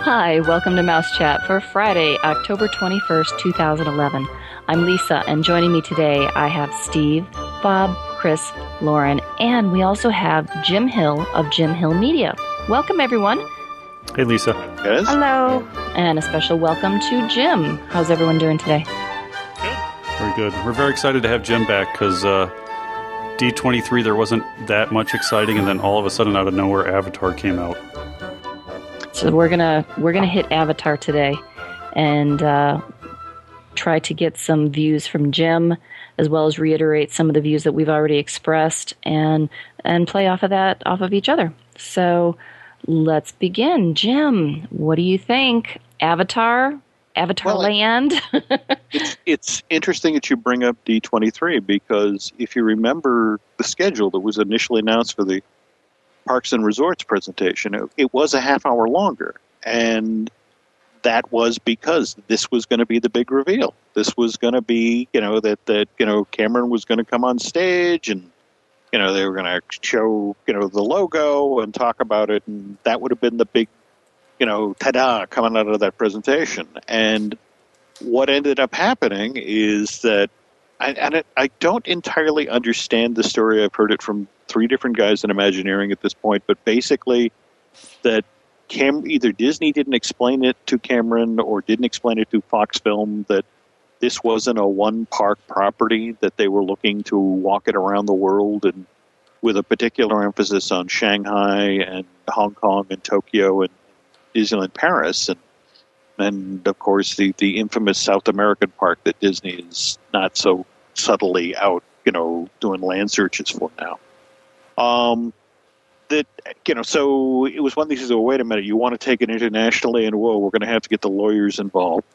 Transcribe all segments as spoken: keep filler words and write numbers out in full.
Hi, welcome to Mouse Chat for Friday, October twenty-first, twenty eleven. I'm Lisa, and joining me today I have Steve, Bob, Chris, Lauren, and we also have Jim Hill of Jim Hill Media. Welcome, everyone. Hey, Lisa. Yes. Hello. And a special welcome to Jim. How's everyone doing today? Good. Very good. We're very excited to have Jim back because uh, D twenty-three, there wasn't that much exciting, and then all of a sudden, out of nowhere, Avatar came out. So we're gonna we're gonna hit Avatar today, and uh, try to get some views from Jim, as well as reiterate some of the views that we've already expressed, and and play off of that off of each other. So let's begin. Jim, what do you think? Avatar, Avatar Well, Land. it's, it's interesting that you bring up D twenty-three because if you remember the schedule that was initially announced for the Parks and Resorts presentation, it, it was a half hour longer. And that was because this was going to be the big reveal. This was going to be, you know, that, that, you know, Cameron was going to come on stage and, you know, they were going to show, you know, the logo and talk about it. And that would have been the big, you know, ta-da coming out of that presentation. And what ended up happening is that, I, and it, I don't entirely understand the story. I've heard it from three different guys in Imagineering at this point, but basically that Cam, either Disney didn't explain it to Cameron or didn't explain it to Fox Film that this wasn't a one-park property, that they were looking to walk it around the world and with a particular emphasis on Shanghai and Hong Kong and Tokyo and Disneyland Paris. And, and of course, the, the infamous South American park that Disney is not so subtly out, you know, doing land searches for now. Um, that, you know, so it was one of these, oh, wait a minute, you want to take it internationally, and whoa, we're going to have to get the lawyers involved.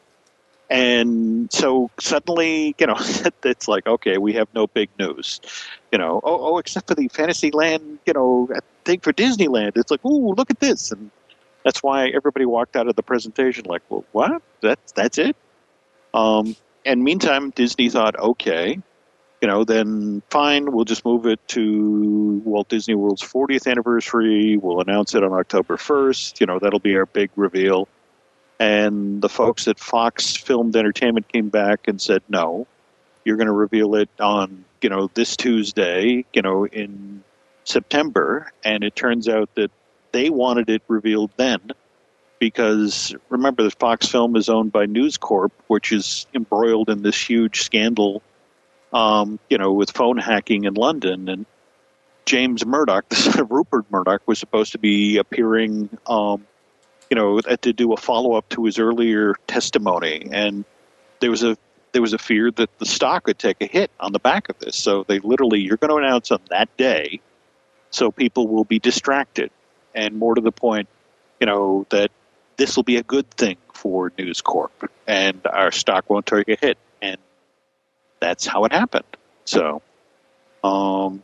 And so suddenly, you know, it's like, okay, we have no big news. You know, oh, oh, except for the Fantasyland, you know, thing for Disneyland. It's like, ooh, look at this. And that's why everybody walked out of the presentation like, well, what? That's, that's it? Um, and meantime, Disney thought, okay, you know, then fine, we'll just move it to Walt Disney World's fortieth anniversary. We'll announce it on October first. You know, that'll be our big reveal. And the folks at Fox Filmed Entertainment came back and said, no, you're going to reveal it on, you know, this Tuesday, you know, in September. And it turns out that they wanted it revealed then because, remember, that Fox Film is owned by News Corp, which is embroiled in this huge scandal, um, you know, with phone hacking in London. And James Murdoch, the son of Rupert Murdoch, was supposed to be appearing, um, you know, to do a follow-up to his earlier testimony. And there was a there was a fear that the stock would take a hit on the back of this. So they literally, you're going to announce on that day, so people will be distracted. And more to the point, you know, that this will be a good thing for News Corp, and our stock won't take a hit. And that's how it happened. So, um,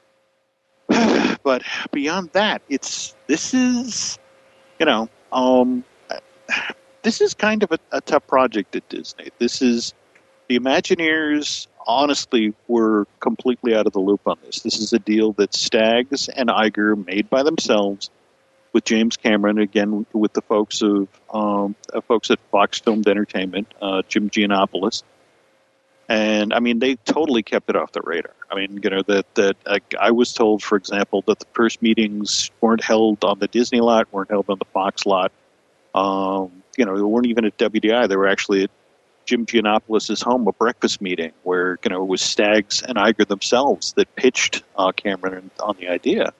but beyond that, it's this is, you know, um, this is kind of a, a tough project at Disney. This is the Imagineers. Honestly, were completely out of the loop on this. This is a deal that Staggs and Iger made by themselves with James Cameron, again with the folks of um, uh, folks at Fox Filmed Entertainment, uh, Jim Giannopoulos. And I mean, they totally kept it off the radar. I mean, you know, that that uh, I was told, for example, that the first meetings weren't held on the Disney lot, weren't held on the Fox lot. Um, you know, they weren't even at W D I. They were actually at Jim Giannopoulos' home, a breakfast meeting where, you know, it was Staggs and Iger themselves that pitched uh, Cameron on the idea.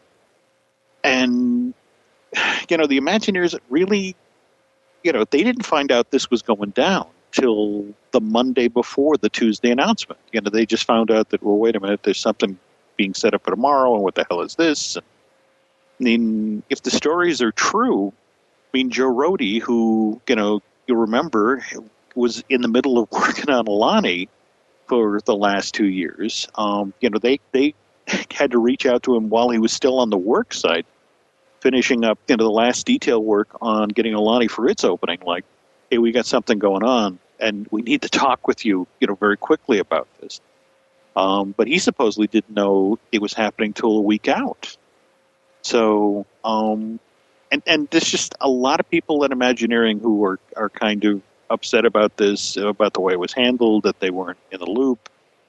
And, you know, the Imagineers really, you know, they didn't find out this was going down till the Monday before the Tuesday announcement. You know, they just found out that, well, wait a minute, there's something being set up for tomorrow, and what the hell is this? And, I mean, if the stories are true, I mean, Joe Rohde, who, you know, you remember, was in the middle of working on Alani for the last two years. Um, you know, they, they had to reach out to him while he was still on the work site, finishing up, you know, the last detail work on getting Alani for its opening. Like, hey, we got something going on, and we need to talk with you, you know, very quickly about this. Um, but he supposedly didn't know it was happening till a week out. So, um, and and there's just a lot of people at Imagineering who are are kind of upset about this, about the way it was handled, that they weren't in the loop.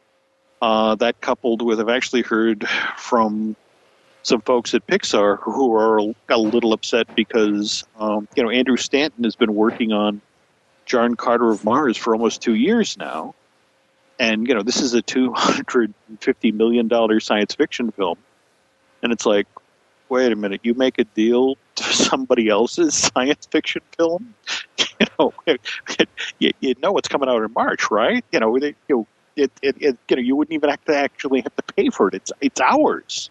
Uh, that coupled with, I've actually heard from some folks at Pixar who are a little upset because, um, you know, Andrew Stanton has been working on John Carter of Mars for almost two years now. And, you know, this is a two hundred fifty million dollars science fiction film. And it's like, wait a minute, you make a deal to somebody else's science fiction film? You know, you, you know what's coming out in March, right? You know, it, you, it, it, it, you know, you wouldn't even have to actually have to pay for it. It's it's ours.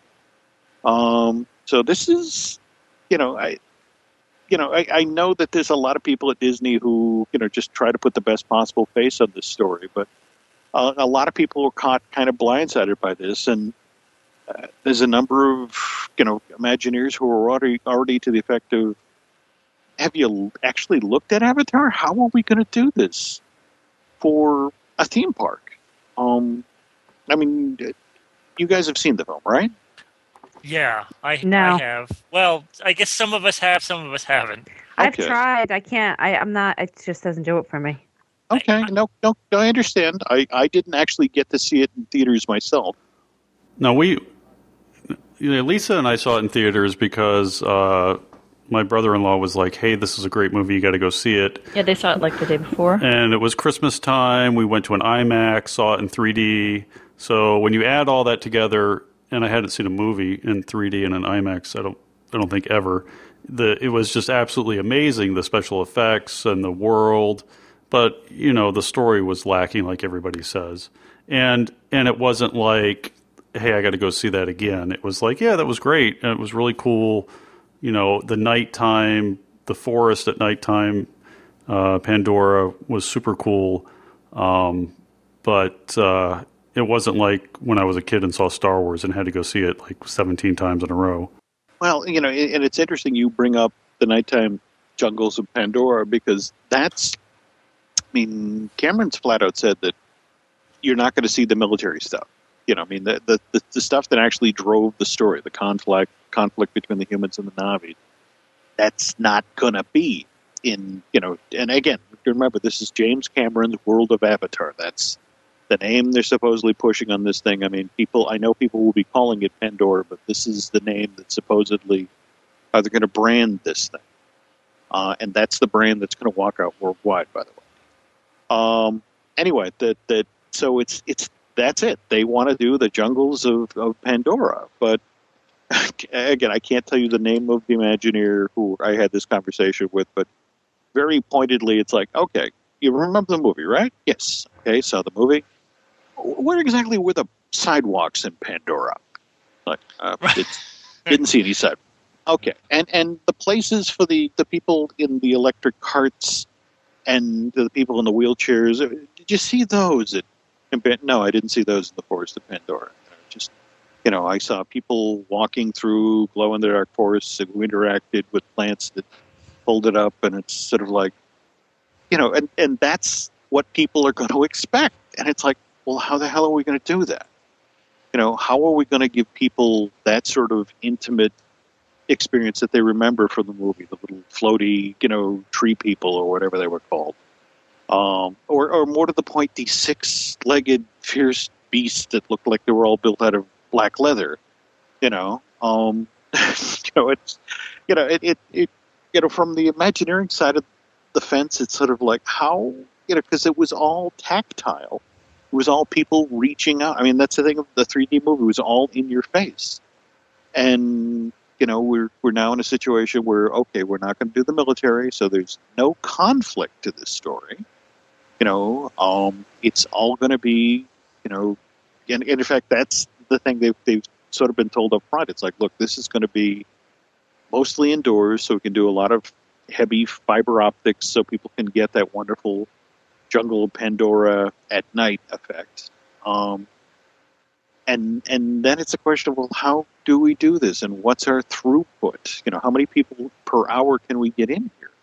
Um, so this is, you know, I, you know, I, I know that there's a lot of people at Disney who, you know, just try to put the best possible face on this story, but uh, a lot of people were caught kind of blindsided by this, and uh, there's a number of, you know, Imagineers who are already already to the effect of, have you actually looked at Avatar? How are we going to do this for a theme park? Um, I mean, you guys have seen the film, right? Yeah, I, No. I have. Well, I guess some of us have, some of us haven't. I've Okay. tried. I can't. I, I'm not. It just doesn't do it for me. Okay, no, no, no, I understand. I, I didn't actually get to see it in theaters myself. No, we, you know, Lisa and I saw it in theaters because uh, my brother-in-law was like, hey, this is a great movie, you got to go see it. Yeah, they saw it like the day before. And it was Christmas time. We went to an IMAX, saw it in three D. So when you add all that together, and I hadn't seen a movie in three D and an IMAX, I don't, I don't think ever. The it was just absolutely amazing, the special effects and the world. But, you know, the story was lacking, like everybody says. And and it wasn't like, hey, I got to go see that again. It was like, yeah, that was great. And it was really cool. You know, the nighttime, the forest at nighttime, uh, Pandora was super cool. Um, but uh, it wasn't like when I was a kid and saw Star Wars and had to go see it like seventeen times in a row. Well, you know, and it's interesting you bring up the nighttime jungles of Pandora, because that's, I mean, Cameron's flat out said that you're not going to see the military stuff. You know, I mean, the, the, the, the stuff that actually drove the story, the conflict conflict between the humans and the Na'vi, that's not going to be in, you know, and again, remember, this is James Cameron's World of Avatar. That's the name they're supposedly pushing on this thing. I mean, people, I know people will be calling it Pandora, but this is the name that supposedly are they going to brand this thing. Uh, and that's the brand that's going to walk out worldwide, by the way. Um, anyway, that, that, so it's, it's, that's it. They want to do the jungles of, of Pandora, but again, I can't tell you the name of the Imagineer who I had this conversation with, but very pointedly, it's like, okay, you remember the movie, right? Yes. Okay, saw the movie. Where exactly were the sidewalks in Pandora? Like, uh, it's, didn't see any sidewalks. Okay, and and the places for the, the people in the electric carts and the people in the wheelchairs, did you see those? At, no, I didn't see those in the forest of Pandora. Just, you know, I saw people walking through glow-in-the-dark forests who interacted with plants that pulled it up, and it's sort of like, you know, and, and that's what people are going to expect. And it's like, well, how the hell are we going to do that? You know, how are we going to give people that sort of intimate experience that they remember from the movie, the little floaty, you know, tree people or whatever they were called? Um, or, or more to the point, these six-legged, fierce beasts that looked like they were all built out of black leather, you know? Um, you know, it's, you know, it, it, it, you know, from the Imagineering side of the fence, it's sort of like how, you know, because it was all tactile. It was all people reaching out. I mean, that's the thing of the three D movie. It was all in your face. And, you know, we're we're now in a situation where, okay, we're not going to do the military, so there's no conflict to this story. You know, um, it's all going to be, you know, and, and in fact, that's the thing they've, they've sort of been told up front. It's like, look, this is going to be mostly indoors, so we can do a lot of heavy fiber optics so people can get that wonderful Jungle of Pandora at night effect. Um, and and then it's a question of, well, how do we do this, and what's our throughput? You know, how many people per hour can we get in here?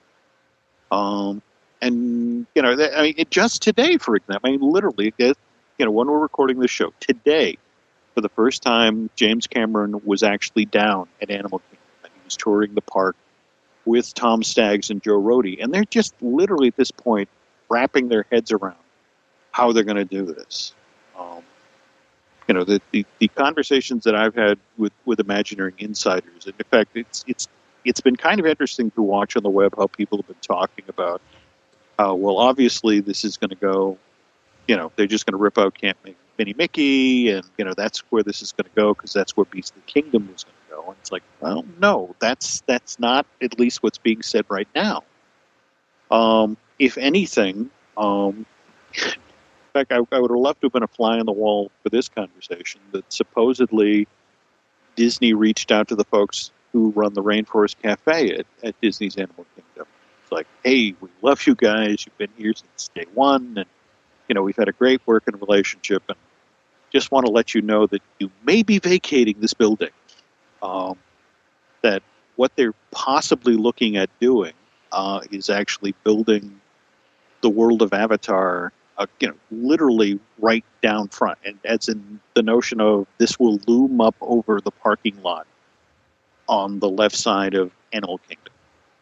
Um, and, you know, I mean, it, just today, for example, I mean, literally, it, you know, when we're recording this show, today, for the first time, James Cameron was actually down at Animal Kingdom, and he was touring the park with Tom Staggs and Joe Rohde, and they're just literally at this point wrapping their heads around how they're going to do this. Um, you know, the, the, the conversations that I've had with, with Imagineering insiders, and in fact, it's it's it's been kind of interesting to watch on the web how people have been talking about how, well, obviously this is going to go, you know, they're just going to rip out Camp Mini Mickey, and, you know, that's where this is going to go because that's where Beast of the Kingdom was going to go. And it's like, well, no, that's that's not at least what's being said right now. Um, if anything, um, in fact, I, I would have loved to have been a fly on the wall for this conversation, that supposedly Disney reached out to the folks who run the Rainforest Cafe at, at Disney's Animal Kingdom. It's like, hey, we love you guys. You've been here since day one, and, you know, we've had a great working relationship, and just want to let you know that you may be vacating this building. Um, that what they're possibly looking at doing uh, is actually building the world of Avatar, uh, you know, literally right down front, and as in the notion of this will loom up over the parking lot on the left side of Animal Kingdom,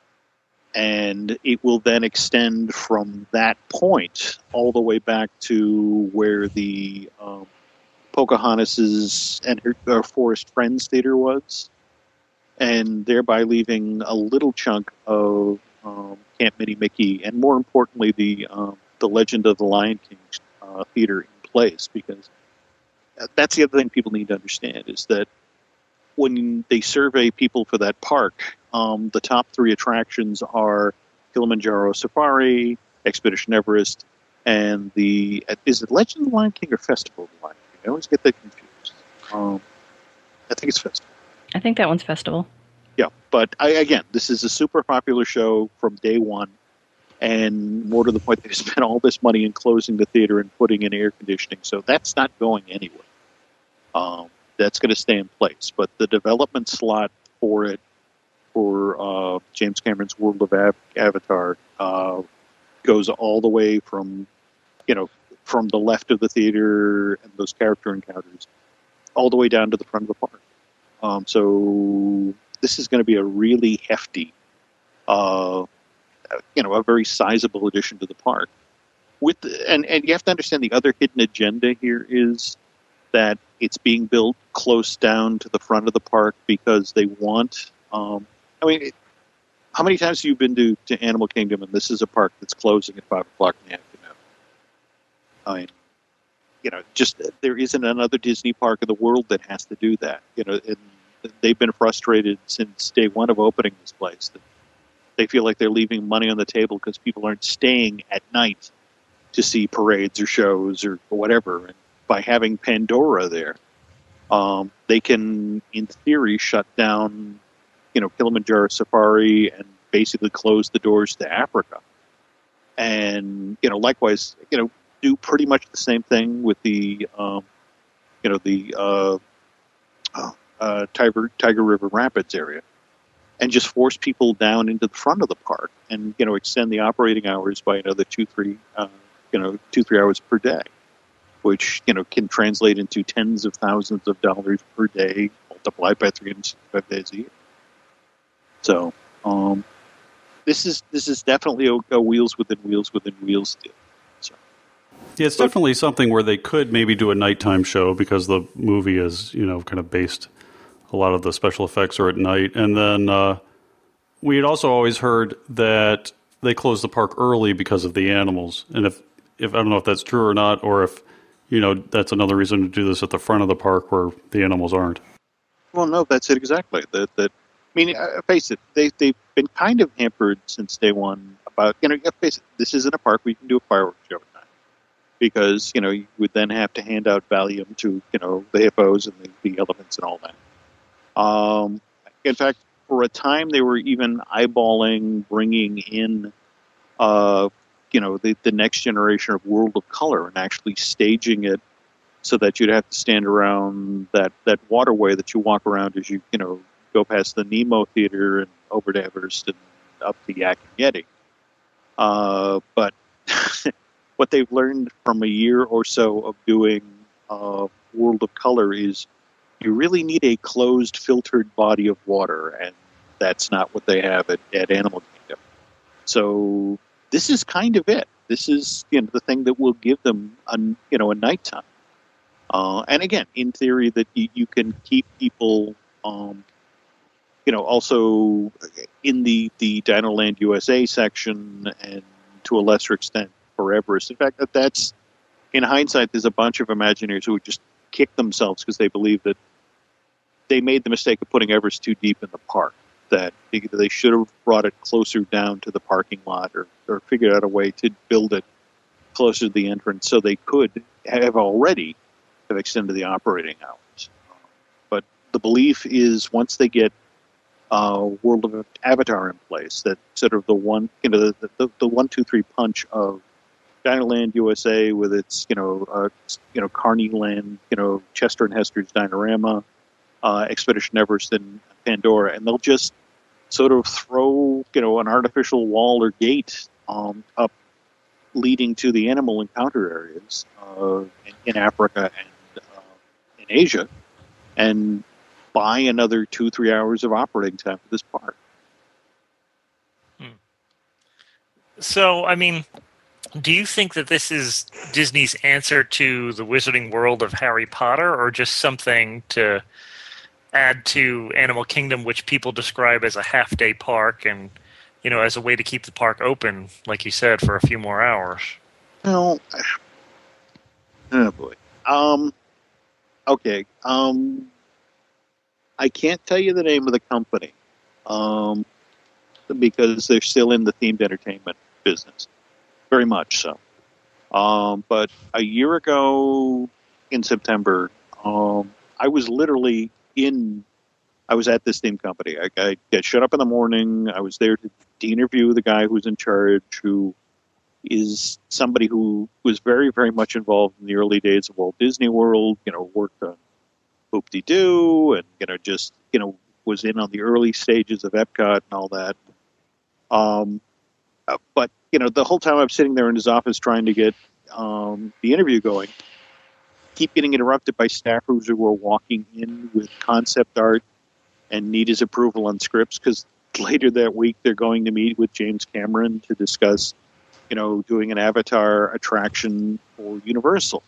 and it will then extend from that point all the way back to where the um, Pocahontas's and her, her Forest Friends Theater was, and thereby leaving a little chunk of um, Camp Mini Mickey, and more importantly, the um, the Legend of the Lion King uh, theater in place. Because that's the other thing people need to understand, is that when they survey people for that park, um, the top three attractions are Kilimanjaro Safari, Expedition Everest, and the is it Legend of the Lion King or Festival of the Lion King? I always get that confused. Um, I think it's Festival. I think that one's Festival. Yeah, but I, again, this is a super popular show from day one, and more to the point, they spent all this money in closing the theater and putting in air conditioning, so that's not going anywhere. Um, that's going to stay in place, but the development slot for it, for uh, James Cameron's World of Av- Avatar, uh, goes all the way from, you know, from the left of the theater and those character encounters, all the way down to the front of the park. Um, so this is going to be a really hefty, uh, you know, a very sizable addition to the park. With and, and you have to understand the other hidden agenda here is that it's being built close down to the front of the park because they want. Um, I mean, it, how many times have you been to, to Animal Kingdom, and this is a park that's closing at five o'clock in the afternoon? I mean, you know, just there isn't another Disney park in the world that has to do that. You know, and they've been frustrated since day one of opening this place. That they feel like they're leaving money on the table because people aren't staying at night to see parades or shows or whatever. And by having Pandora there, um, they can, in theory, shut down, you know, Kilimanjaro Safari and basically close the doors to Africa. And, you know, likewise, you know, do pretty much the same thing with the, um, you know, the uh, uh, Tiger Tiger River Rapids area, and just force people down into the front of the park, and, you know, extend the operating hours by another two, three, uh, you know, two, three hours per day, which, you know, can translate into tens of thousands of dollars per day, multiplied by three hundred sixty-five days a year. So, um, this is this is definitely a, a wheels within wheels within wheels deal. So. Yeah, it's definitely something where they could maybe do a nighttime show because the movie is, you know, kind of based, a lot of the special effects are at night. And then uh, we had also always heard that they closed the park early because of the animals. And if, if I don't know if that's true or not, or if, you know, that's another reason to do this at the front of the park where the animals aren't. Well, no, that's it exactly. That that I mean, uh, face it, they they've been kind of hampered since day one about, you know, face it, this isn't a park where you can do a fireworks show at night, because, you know, you would then have to hand out Valium to, you know, the hippos and the, the elephants and all that. Um, in fact, for a time, they were even eyeballing bringing in, uh, you know, the, the next generation of World of Color and actually staging it so that you'd have to stand around that, that waterway that you walk around as you, you know, go past the Nemo Theater and over to Everest and up to Yak and Yeti. Uh, but what they've learned from a year or so of doing uh, World of Color is you really need a closed, filtered body of water. And that's not what they have at, at Animal Kingdom. So this is kind of it. This is, you know, the thing that will give them a, you know, a nighttime. Uh, and again, in theory, that you, you can keep people, um, you know, also in the, the Dinoland U S A section and to a lesser extent for Everest. In fact, that that's, in hindsight, there's a bunch of Imagineers who would just kick themselves because they believe that they made the mistake of putting Everest too deep in the park, that they should have brought it closer down to the parking lot or, or figured out a way to build it closer to the entrance so they could have already have extended the operating hours. But the belief is once they get uh, World of Avatar in place, that sort of the one, you know, the, the, the one, two, three punch of Dinoland U S A with its, you know, uh, you know, Carneyland, you know, Chester and Hester's Dinorama, uh, Expedition Everest and Pandora, and they'll just sort of throw, you know, an artificial wall or gate um, up leading to the animal encounter areas uh, in, in Africa and uh, in Asia, and buy another two, three hours of operating time for this park. Hmm. So, I mean, do you think that this is Disney's answer to the Wizarding World of Harry Potter, or just something to add to Animal Kingdom, which people describe as a half-day park and, you know, as a way to keep the park open, like you said, for a few more hours? Well, oh boy. Um, okay. Um, I can't tell you the name of the company um, because they're still in the themed entertainment business. Very much so. Um, but a year ago in September, um, I was literally in, I was at this theme company. I, I got shut up in the morning. I was there to, to interview the guy who's in charge, who is somebody who was very, very much involved in the early days of Walt Disney World, you know, worked on Hoop-de-Doo and, you know, just, you know, was in on the early stages of Epcot and all that. Um, uh, but, you know, the whole time I'm sitting there in his office trying to get um, the interview going, keep getting interrupted by staffers who were walking in with concept art and need his approval on scripts, because later that week they're going to meet with James Cameron to discuss, you know, doing an Avatar attraction for Universal.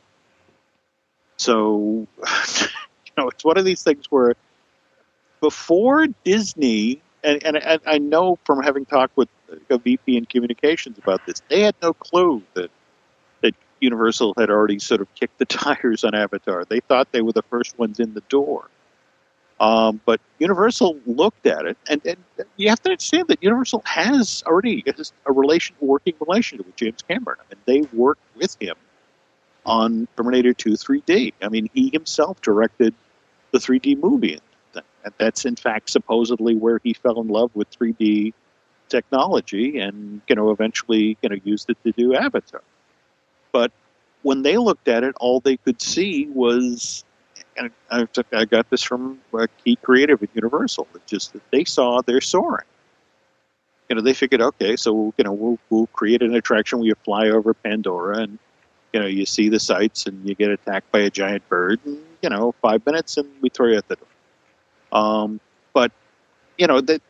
So, you know, it's one of these things where before Disney, and, and, and I know from having talked with a V P in communications about this, they had no clue that that Universal had already sort of kicked the tires on Avatar. They thought they were the first ones in the door. Um, but Universal looked at it, and, and you have to understand that Universal has already a relation, working relationship with James Cameron. I mean, they worked with him on Terminator two three D. I mean, he himself directed the three D movie. And that's, in fact, supposedly where he fell in love with three D technology and, you know, eventually, you know, used it to do Avatar. But when they looked at it, all they could see was, and I, I got this from a key creative at Universal, it's just that they saw they're soaring. You know, they figured, okay, so, you know, we'll, we'll create an attraction where you fly over Pandora and, you know, you see the sights and you get attacked by a giant bird and, you know, five minutes and we throw you at the door. Um, but, you know, that,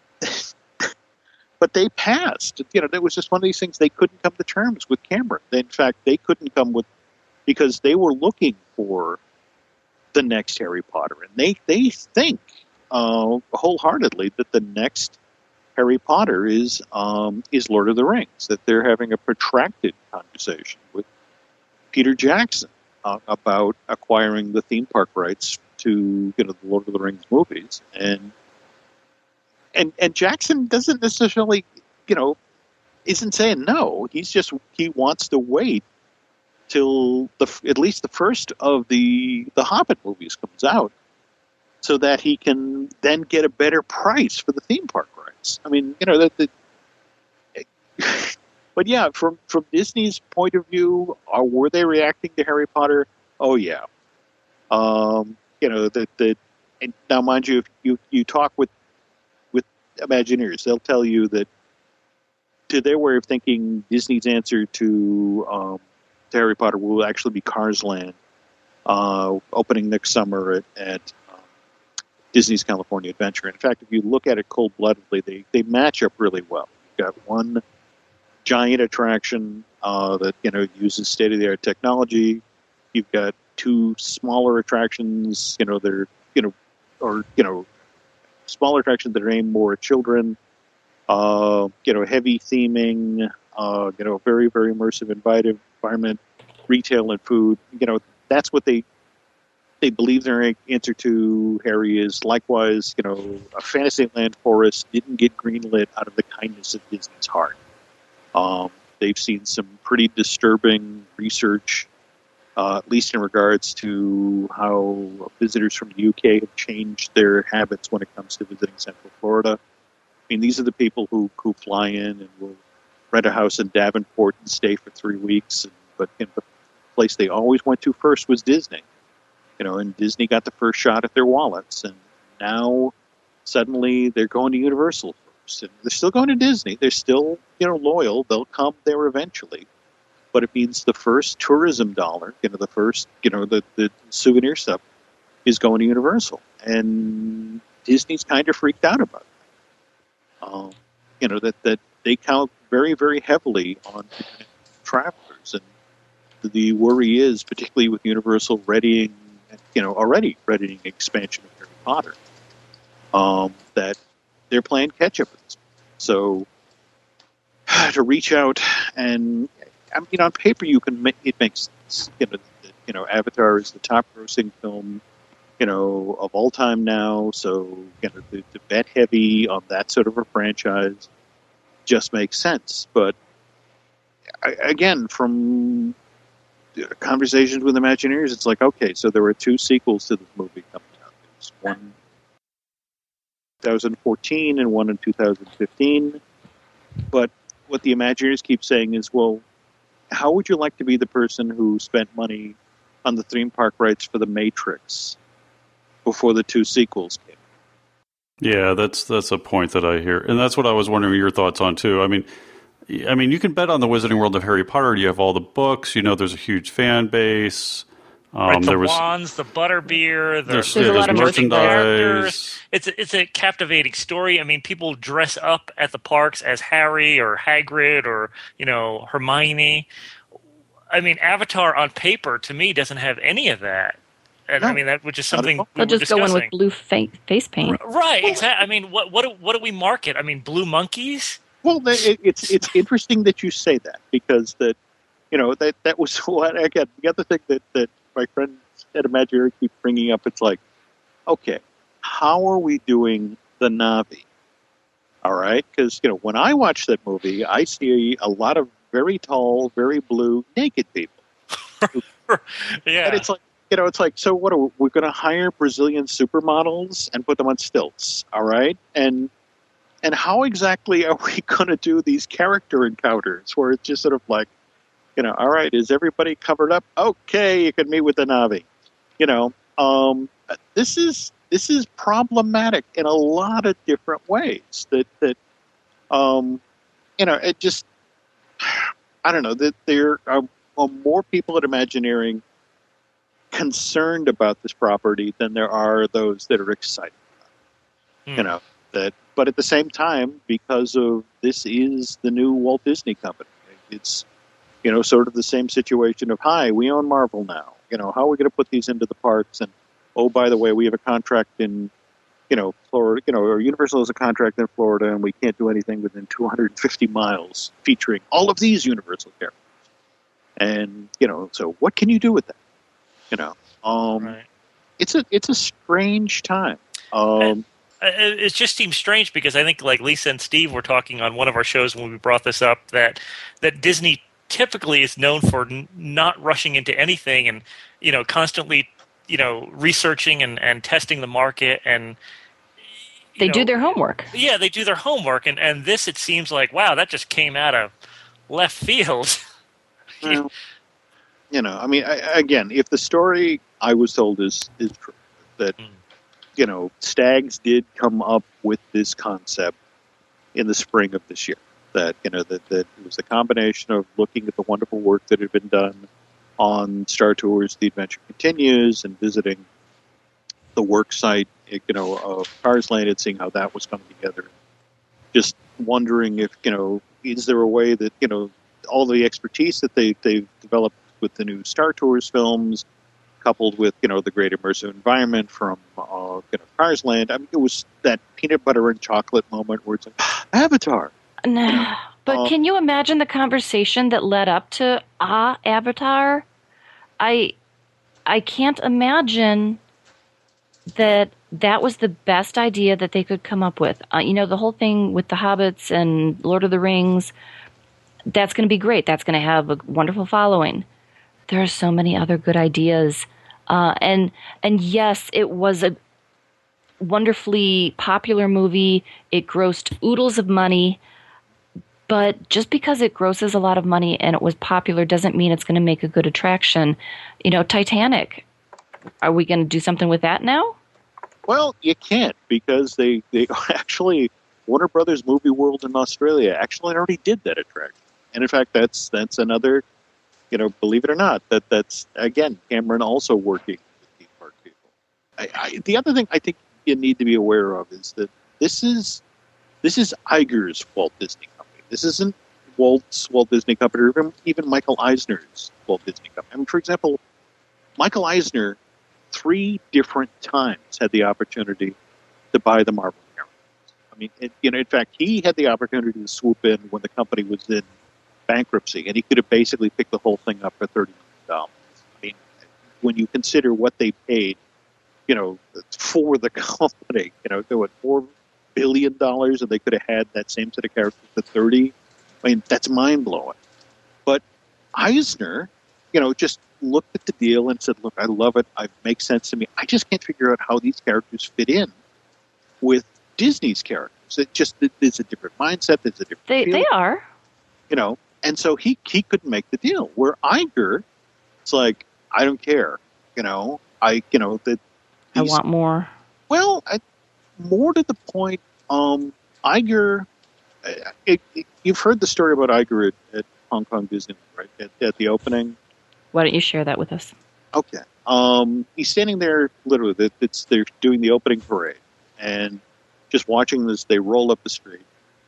but they passed. You know, it was just one of these things they couldn't come to terms with Cameron. In fact, they couldn't come with, because they were looking for the next Harry Potter. And they, they think uh, wholeheartedly that the next Harry Potter is um, is Lord of the Rings, that they're having a protracted conversation with Peter Jackson uh, about acquiring the theme park rights to, you know, the Lord of the Rings movies. And and and Jackson doesn't necessarily, you know, isn't saying no. He's just, he wants to wait till the at least the first of the the Hobbit movies comes out, so that he can then get a better price for the theme park rights. I mean, you know, that the, but yeah, from from Disney's point of view, are, were they reacting to Harry Potter? Oh yeah. Um, you know, that the and now mind you, if you you talk with with Imagineers, they'll tell you that to their way of thinking, Disney's answer to um, to Harry Potter will actually be Cars Land, uh, opening next summer at, at um, Disney's California Adventure. In fact, if you look at it cold-bloodedly, they, they match up really well. You've got one giant attraction uh, that you know uses state-of-the-art technology. You've got two smaller attractions, you know, that are, you know, or you know, smaller attractions that are aimed more at children. Uh, you know, heavy theming. Uh, you know, very very immersive, invitive environment, retail and food. You know, that's what they. They believe their answer to Harry is likewise, you know, a Fantasyland forest didn't get greenlit out of the kindness of Disney's heart. Um, they've seen some pretty disturbing research, uh, at least in regards to how visitors from the U K have changed their habits when it comes to visiting Central Florida. I mean, these are the people who, who fly in and will rent a house in Davenport and stay for three weeks. And, but you know, the place they always went to first was Disney. You know, and Disney got the first shot at their wallets, and now suddenly they're going to Universal first. And they're still going to Disney. They're still, you know, loyal. They'll come there eventually. But it means the first tourism dollar, you know, the first, you know, the, the souvenir stuff is going to Universal. And Disney's kind of freaked out about that. Um, you know, that, that they count very, very heavily on travelers. And the worry is, particularly with Universal readying, you know, already readying expansion of Harry Potter, um, that they're playing catch-up with this. So to reach out and, I mean, on paper, you can make, it makes sense. You know, the, you know, Avatar is the top-grossing film, you know, of all time now. So, you know, the, the bet heavy on that sort of a franchise just makes sense. But I, again, from conversations with Imagineers, it's like, okay, so there were two sequels to this movie coming out. There's one in twenty fourteen and one in two thousand fifteen. But what the Imagineers keep saying is, well, how would you like to be the person who spent money on the theme park rights for The Matrix before the two sequels came? Yeah, that's that's a point that I hear. And that's what I was wondering your thoughts on, too. I mean, I mean, you can bet on the Wizarding World of Harry Potter. You have all the books. You know, there's a huge fan base. Um, right, the there was, wands, the butterbeer, the there's, there's a lot of merchandise. It's a, it's a captivating story. I mean, people dress up at the parks as Harry or Hagrid or, you know, Hermione. I mean, Avatar on paper, to me, doesn't have any of that. And No, I mean, that was just something we They'll were just go in discussing. with blue fa- face paint. R- Right, exactly. I mean, what what do, what do we market? I mean, blue monkeys? Well, it, it's it's interesting that you say that, because that, you know, that that was what, again, the other thing that, that my friends at Imagineering keep bringing up. It's like, okay, how are we doing the Na'vi? All right, because, you know, when I watch that movie, I see a lot of very tall, very blue, naked people. Yeah. And it's like, you know, it's like, so what are we, we're going to hire Brazilian supermodels and put them on stilts, all right? And and how exactly are we going to do these character encounters where it's just sort of like, you know, all right, is everybody covered up? Okay, you can meet with the Na'vi. You know, um, this is this is problematic in a lot of different ways. That that um, you know, it just, I don't know, that there are more people at Imagineering concerned about this property than there are those that are excited about it. Hmm. You know, that, but at the same time, because of this is the new Walt Disney Company, it's, you know, sort of the same situation of, hi, we own Marvel now. You know, how are we going to put these into the parks? And, oh, by the way, we have a contract in, you know, Florida, you know, or Universal has a contract in Florida, and we can't do anything within two hundred fifty miles featuring all of these Universal characters. And, you know, so what can you do with that? You know, um, Right. it's a it's a strange time. Um, It it just seems strange because I think, like Lisa and Steve were talking on one of our shows when we brought this up, that that Disney typically is known for n- not rushing into anything and, you know, constantly, you know, researching and, and testing the market, and you They know, do their homework. Yeah, they do their homework, and, and this, it seems like, wow, that just came out of left field. well, you know, I mean, I, again, if the story I was told is is true, that Mm. you know, Stags did come up with this concept in the spring of this year. That, you know, that, that it was a combination of looking at the wonderful work that had been done on Star Tours, The Adventure Continues, and visiting the work site you know, of Cars Land and seeing how that was coming together. Just wondering if, you know, is there a way that, you know, all the expertise that they, they've developed with the new Star Tours films, coupled with, you know, the great immersive environment from, uh, you know, Cars Land. I mean, it was that peanut butter and chocolate moment where it's like, Avatar. Nah. You know, But um, can you imagine the conversation that led up to ah Avatar? I I can't imagine that that was the best idea that they could come up with. Uh, you know, the whole thing with the Hobbits and Lord of the Rings, that's going to be great. That's going to have a wonderful following. There are so many other good ideas. Uh, and and yes, it was a wonderfully popular movie. It grossed oodles of money. But just because it grosses a lot of money and it was popular doesn't mean it's going to make a good attraction. You know, Titanic. Are we going to do something with that now? Well, you can't, because they, they actually, Warner Brothers Movie World in Australia actually already did that attraction. And in fact, that's that's another, you know, believe it or not, that that's, again, Cameron also working with theme park people. I, I, the other thing I think you need to be aware of is that this is this is Iger's Walt Disney Company. This isn't Walt's Walt Disney Company, or even, even Michael Eisner's Walt Disney Company. I mean, for example, Michael Eisner, three different times had the opportunity to buy the Marvel characters. I mean, it, you know, in fact, he had the opportunity to swoop in when the company was in bankruptcy, and he could have basically picked the whole thing up for thirty million dollars. I mean, when you consider what they paid, you know, for the company, you know, they were four billion dollars, and they could have had that same set of characters for thirty. I mean, that's mind blowing. But Eisner, you know, just looked at the deal and said, "Look, I love it. It makes sense to me. I just can't figure out how these characters fit in with Disney's characters. It just there's a different mindset. There's a different They feel, they are. you know." And so he he couldn't make the deal. Where Iger, it's like, I don't care. You know, I you know that I want more. well, I, more to the point. Um, Iger, it, it, you've heard the story about Iger at, at Hong Kong Disneyland, right? At, at the opening. Why don't you share that with us? Okay. Um, he's standing there, literally. It's they're doing the opening parade, and just watching this. They roll up the street,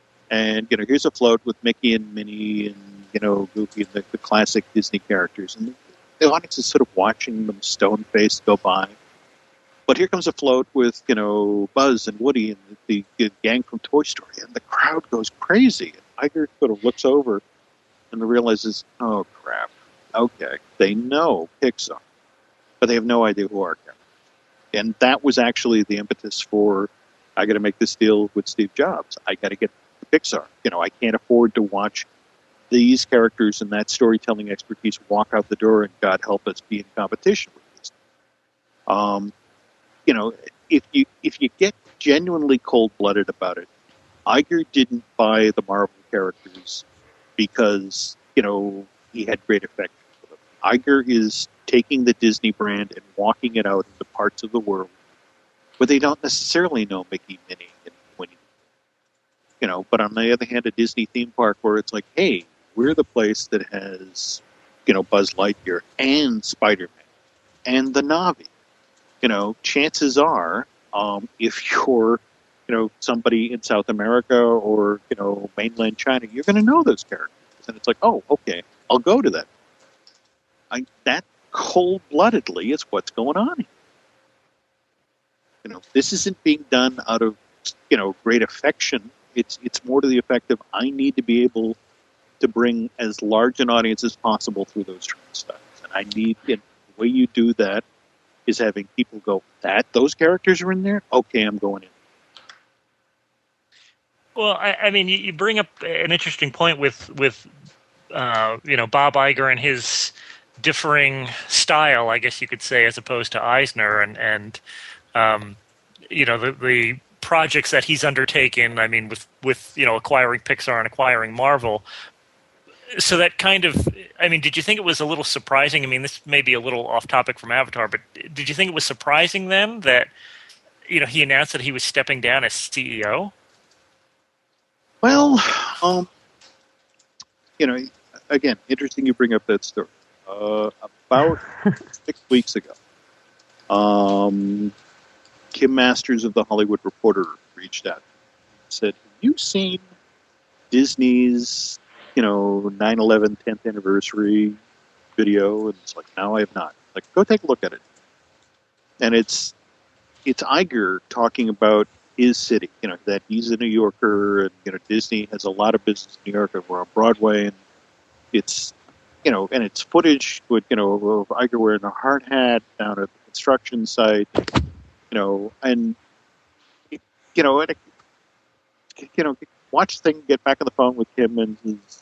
and you know, here's a float with Mickey and Minnie, and you know, Goofy, and the, the classic Disney characters, and the audience is sort of watching them stone-faced go by. But here comes a float with, you know, Buzz and Woody and the, the gang from Toy Story, and the crowd goes crazy. And Iger sort of looks over and realizes, oh, crap. Okay, they know Pixar, but they have no idea who our characters are. And that was actually the impetus for, I got to make this deal with Steve Jobs. I got to get Pixar. You know, I can't afford to watch these characters and that storytelling expertise walk out the door and, God help us, be in competition with this. Um, you know, if you if you get genuinely cold-blooded about it, Iger didn't buy the Marvel characters because, you know, he had great affection for them. Iger is taking the Disney brand and walking it out into parts of the world where they don't necessarily know Mickey, Minnie, and Winnie. You know, but on the other hand, a Disney theme park where it's like, hey, we're the place that has, you know, Buzz Lightyear and Spider-Man and the Na'vi. You know, chances are, um, if you're, you know, somebody in South America or, you know, mainland China, you're going to know those characters. And it's like, oh, okay, I'll go to that. I, that cold-bloodedly is what's going on here. You know, this isn't being done out of, you know, great affection. It's it's more to the effect of, I need to be able to bring as large an audience as possible through those turnstiles. And I need, and the way you do that is having people go, that, those characters are in there? Okay, I'm going in. Well, I, I mean, you, you bring up an interesting point with, with uh, you know, Bob Iger and his differing style, I guess you could say, as opposed to Eisner and, and um, you know, the, the projects that he's undertaken, I mean, with, with, you know, acquiring Pixar and acquiring Marvel. So that kind of, I mean, did you think it was a little surprising? I mean, this may be a little off topic from Avatar, but did you think it was surprising then that, you know, he announced that he was stepping down as C E O? Well, um, you know, again, interesting you bring up that story. Uh, about six weeks ago, um, Kim Masters of The Hollywood Reporter reached out and said, have you seen Disney's, you know, nine eleven tenth anniversary video? And it's like, no, I have not. Like, go take a look at it. And it's it's Iger talking about his city, you know, that he's a New Yorker, and, you know, Disney has a lot of business in New York, and we're on Broadway, and it's, you know, and it's footage with, you know, of Iger wearing a hard hat down at the construction site, you know, and, it, you know, and it, you know, watch the thing, get back on the phone with him, and he's,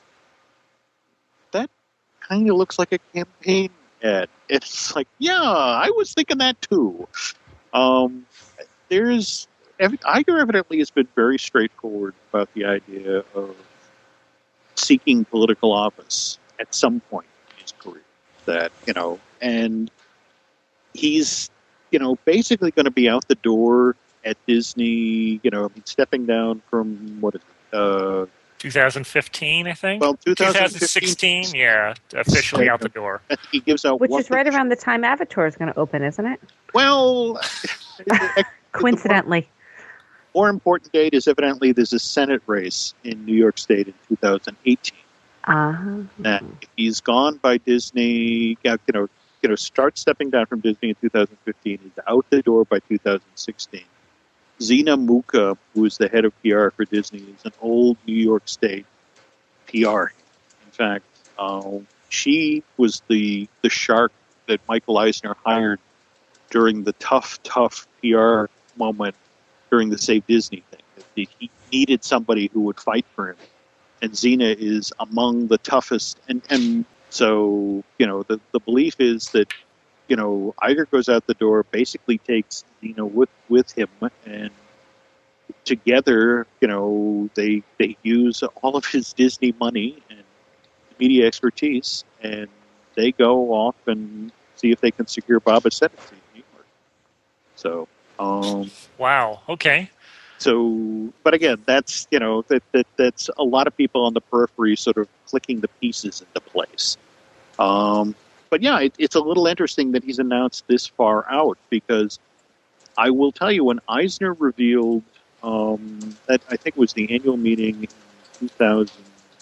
that kind of looks like a campaign ad. It's like, yeah, I was thinking that too. Um, there's, Iger evidently has been very straightforward about the idea of seeking political office at some point in his career. That, you know, and he's, you know, basically going to be out the door at Disney, you know, I mean, stepping down from, what is it, uh, twenty fifteen, I think? Well, twenty sixteen, yeah, officially out the door. He gives out Which one is right picture. around the time Avatar is going to open, isn't it? Well, Coincidentally. The more, more important date is evidently there's a Senate race in New York State in two thousand eighteen. Uh-huh. That if he's gone by Disney, you know, you know, start stepping down from Disney in two thousand fifteen. He's out the door by two thousand sixteen. Zena Muka, who is the head of P R for Disney, is an old New York State P R. In fact, uh, she was the the shark that Michael Eisner hired during the tough, tough P R moment during the Save Disney thing. He needed somebody who would fight for him. And Zena is among the toughest. And, and so, you know, the, the belief is that, you know, Iger goes out the door, basically takes Zena with, with him, and together, you know, they they use all of his Disney money and media expertise, and they go off and see if they can secure Bob a Senate seat in New York. So, um, wow, okay. So, but again, that's, you know, that, that that's a lot of people on the periphery sort of clicking the pieces into place. Um, but yeah, it, it's a little interesting that he's announced this far out, because I will tell you, when Eisner revealed um, that, I think it was the annual meeting in two thousand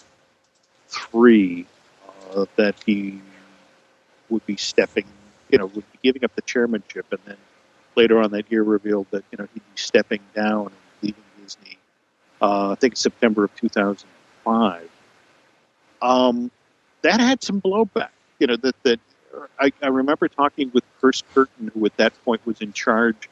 three, uh, that he would be stepping, you know, would be giving up the chairmanship, and then later on that year revealed that, you know, he'd be stepping down and leaving Disney, uh, I think September of two thousand five. Um, that had some blowback. You know, that, that I, I remember talking with Chris Curtin, who at that point was in charge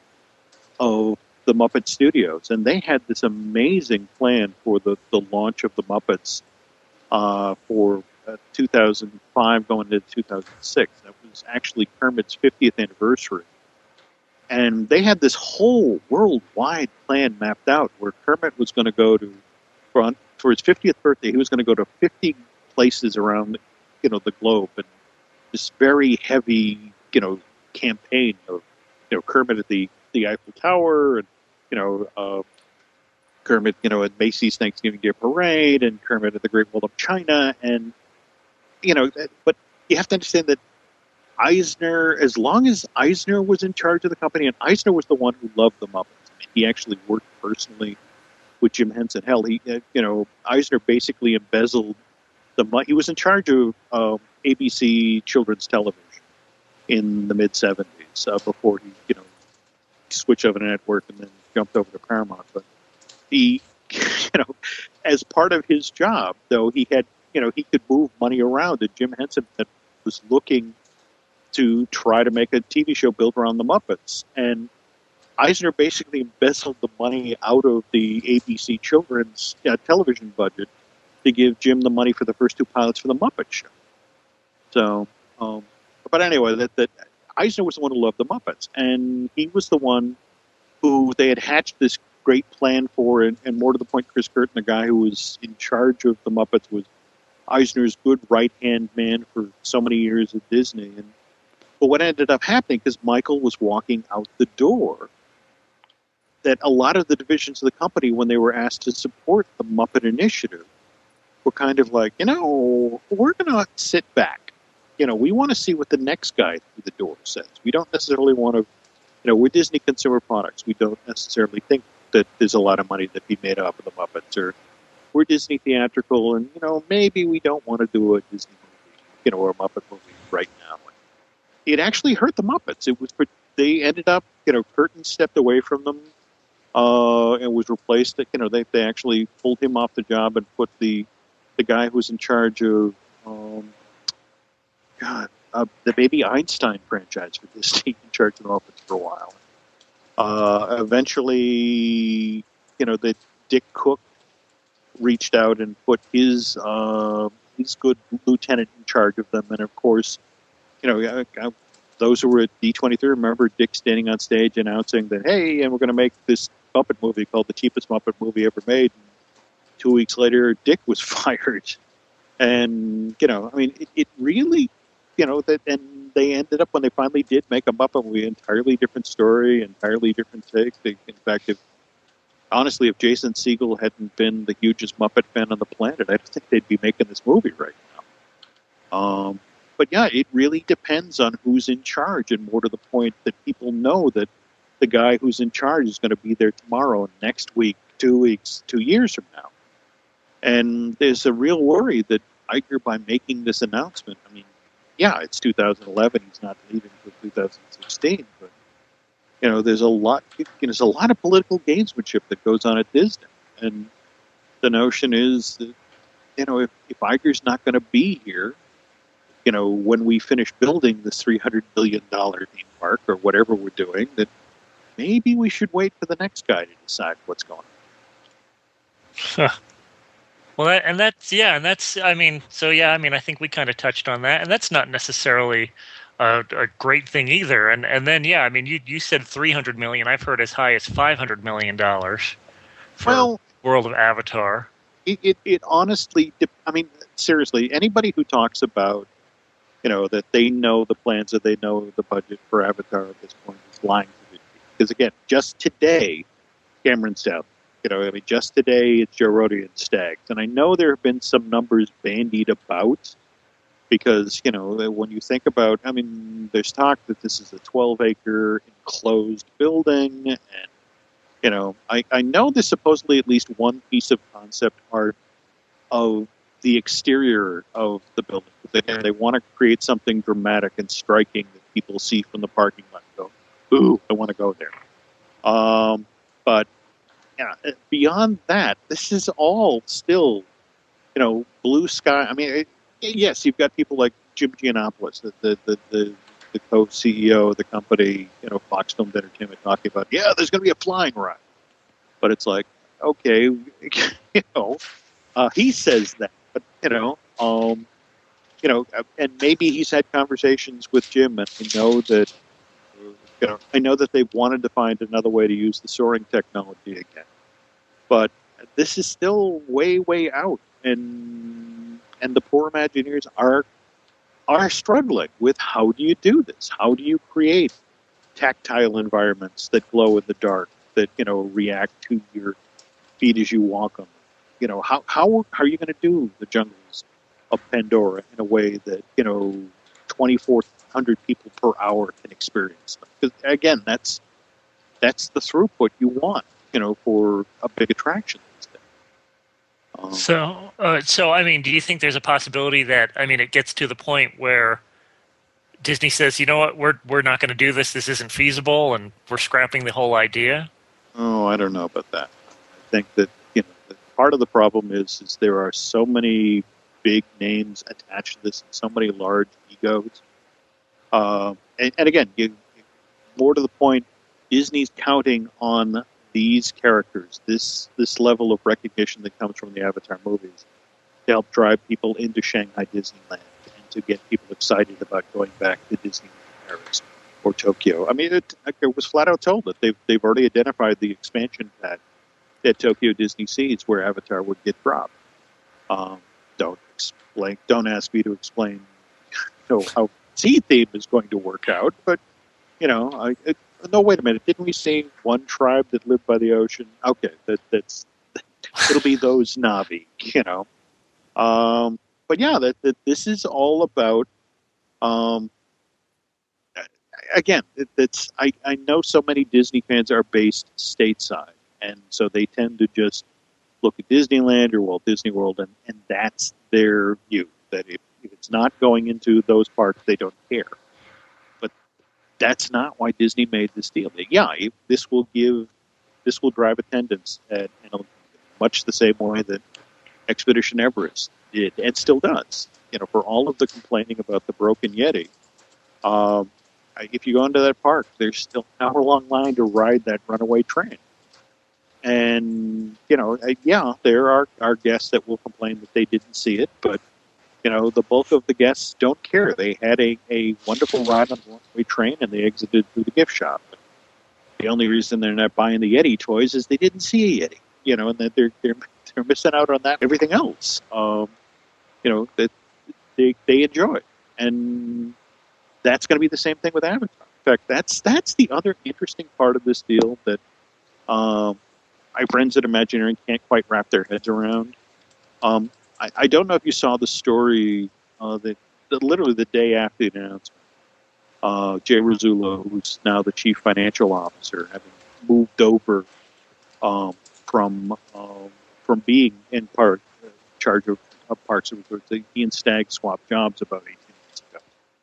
of the Muppet Studios, and they had this amazing plan for the, the launch of the Muppets uh, for uh, two thousand five going into two thousand six. That was actually Kermit's fiftieth anniversary. And they had this whole worldwide plan mapped out where Kermit was going to go to, for, for his fiftieth birthday, he was going to go to fifty places around, you know, the globe, and this very heavy, you know, campaign of, you know, Kermit at the, the Eiffel Tower, and, you know, uh, Kermit, you know, at Macy's Thanksgiving Day Parade, and Kermit at the Great Wall of China, and, you know, but you have to understand that Eisner, as long as Eisner was in charge of the company, and Eisner was the one who loved the Muppets. I mean, he actually worked personally with Jim Henson. Hell, he, uh, you know, Eisner basically embezzled the money. He was in charge of um, A B C children's television in the mid seventies, uh, before he, you know, switched over to network and then jumped over to Paramount. But he, you know, as part of his job, though, he had, you know, he could move money around, and Jim Henson was looking to try to make a T V show built around the Muppets. And Eisner basically embezzled the money out of the A B C children's uh, television budget to give Jim the money for the first two pilots for the Muppet Show. So, um, but anyway, that, that Eisner was the one who loved the Muppets, and he was the one who they had hatched this great plan for, and, and more to the point, Chris Curtin, the guy who was in charge of the Muppets, was Eisner's good right-hand man for so many years at Disney. And but what ended up happening, because Michael was walking out the door, that a lot of the divisions of the company, when they were asked to support the Muppet Initiative, were kind of like, you know, we're going to sit back. You know, we want to see what the next guy through the door says. We don't necessarily want to you know, we're Disney consumer products. We don't necessarily think that there's a lot of money that be made off of the Muppets, or we're Disney theatrical, and you know, maybe we don't want to do a Disney movie, you know, or a Muppet movie right now. It actually hurt the Muppets. It was they ended up, you know, Curtin stepped away from them, uh, and was replaced. You know, they they actually pulled him off the job and put the the guy who was in charge of, um, God, uh, the Baby Einstein franchise for Disney in charge of the Muppets for a while. Uh, eventually, you know, the Dick Cook reached out and put his uh, his good lieutenant in charge of them, and of course, you know, I, I, those who were at D twenty-three remember Dick standing on stage announcing that, hey, and we're going to make this Muppet movie called the cheapest Muppet movie ever made. And two weeks later, Dick was fired, and you know, I mean, it, it really, you know, that, and they ended up when they finally did make a Muppet movie, entirely different story, entirely different take. They, in fact, if honestly, if Jason Segel hadn't been the hugest Muppet fan on the planet, I don't think they'd be making this movie right now. Um, but yeah, it really depends on who's in charge, and more to the point that people know that the guy who's in charge is going to be there tomorrow, next week, two weeks, two years from now. And there's a real worry that Iger, by making this announcement, I mean, yeah, it's two thousand eleven, he's not leaving until two thousand sixteen, but you know, there's a lot. You know, there's a lot of political gamesmanship that goes on at Disney, and the notion is that, you know, if, if Iger's not going to be here, you know, when we finish building this three hundred billion dollar theme park or whatever we're doing, that maybe we should wait for the next guy to decide what's going on. Huh. Well, that, and that's yeah, and that's I mean, so yeah, I mean, I think we kind of touched on that, and that's not necessarily A, a great thing either, and and then yeah, I mean, you you said three hundred million. I've heard as high as five hundred million dollars for well, World of Avatar. It, it it honestly, I mean, seriously, anybody who talks about, you know, that they know the plans, that they know the budget for Avatar at this point is lying to me. Because again, just today, Cameron South, you know, I mean, just today it's Joe Rohde and Stags, and I know there have been some numbers bandied about. Because, you know, when you think about, I mean, there's talk that this is a twelve-acre enclosed building, and, you know, I, I know there's supposedly at least one piece of concept art of the exterior of the building. They, they want to create something dramatic and striking that people see from the parking lot and go, ooh, I want to go there. Um, but, yeah, beyond that, this is all still, you know, blue sky. I mean, it, yes, you've got people like Jim Giannopoulos, the the, the, the, the co-C E O of the company, you know, Fox Filmed Entertainment, talking about, yeah, there's going to be a flying ride. But it's like, okay, you know, uh, he says that, but, you know, um, you know, and maybe he's had conversations with Jim, and I know that, you know, I know that they've wanted to find another way to use the soaring technology again. But this is still way, way out, and and the poor Imagineers are are struggling with how do you do this? How do you create tactile environments that glow in the dark, that, you know, react to your feet as you walk them? You know, how how, how are you going to do the jungles of Pandora in a way that, you know, twenty-four hundred people per hour can experience them? Because, again, that's that's the throughput you want, you know, for a big attraction. Um, so, uh, so I mean, do you think there's a possibility that, I mean, it gets to the point where Disney says, you know what, we're we're not going to do this, this isn't feasible, and we're scrapping the whole idea? Oh, I don't know about that. I think that, you know, part of the problem is is there are so many big names attached to this, and so many large egos. Uh, and, and again, you, more to the point, Disney's counting on these characters, this this level of recognition that comes from the Avatar movies, to help drive people into Shanghai Disneyland and to get people excited about going back to Disneyland Paris or Tokyo. I mean, it, it was flat out told that they've they've already identified the expansion pad at Tokyo Disney Seas where Avatar would get dropped. Um, don't explain. Don't ask me to explain, you know, how Sea Theme is going to work out, but you know, I. It, No, wait a minute. Didn't we see one tribe that lived by the ocean? Okay, that, that's it'll be those Na'vi, you know. Um, but yeah, that, that this is all about. Um, again, it, it's I, I know so many Disney fans are based stateside, and so they tend to just look at Disneyland or Walt Disney World, and, and that's their view, that if, if it's not going into those parks, they don't care. But that's not why Disney made this deal. Yeah, it, this will give, this will drive attendance at, you know, much the same way that Expedition Everest did, and still does. You know, for all of the complaining about the broken Yeti, um, if you go into that park, there's still an hour-long line to ride that runaway train. And, you know, yeah, there are, are guests that will complain that they didn't see it, but, you know, the bulk of the guests don't care. They had a, a wonderful ride on the runaway train, and they exited through the gift shop. The only reason they're not buying the Yeti toys is they didn't see a Yeti, you know, and that they're, they're, they're missing out on that and everything else, um, you know, that they, they enjoy. And that's going to be the same thing with Avatar. In fact, that's, that's the other interesting part of this deal that, um, my friends at Imagineering can't quite wrap their heads around. Um, I, I don't know if you saw the story uh, that, that literally the day after the announcement, uh, Jay Rizzullo, who's now the chief financial officer, having moved over um, from um, from being in part uh, charge of, of Parks and Resorts. He and Stagg swapped jobs about eighteen months ago.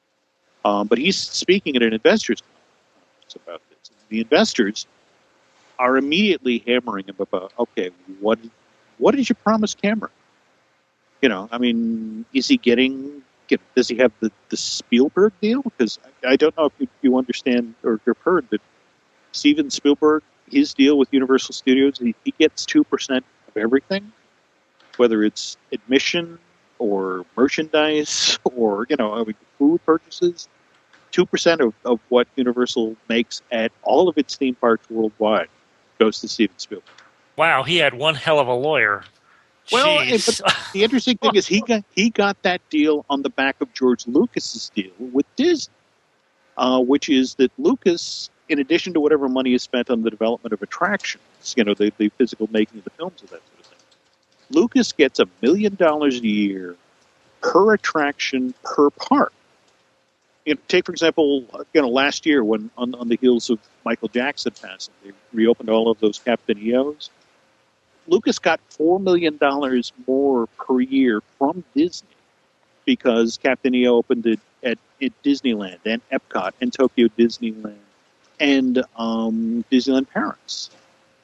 Um, but he's speaking at an investors conference about this. The investors are immediately hammering him about, okay, what what did you promise Cameron? You know, I mean, is he getting, get, does he have the, the Spielberg deal? Because I, I don't know if you, you understand or have heard that Steven Spielberg, his deal with Universal Studios, he, he gets two percent of everything, whether it's admission or merchandise or, you know, I mean, food purchases. two percent of, of what Universal makes at all of its theme parks worldwide goes to Steven Spielberg. Wow, he had one hell of a lawyer. Well, Jeez. but the interesting thing is he got he got that deal on the back of George Lucas's deal with Disney, uh, which is that Lucas, in addition to whatever money is spent on the development of attractions, you know, the, the physical making of the films and that sort of thing, Lucas gets a million dollars a year per attraction per park. You know, take, for example, you know, last year when on, on the heels of Michael Jackson passing, they reopened all of those Captain E Os. Lucas got four million dollars more per year from Disney because Captain E O opened it at, at Disneyland and Epcot and Tokyo Disneyland and um, Disneyland Paris.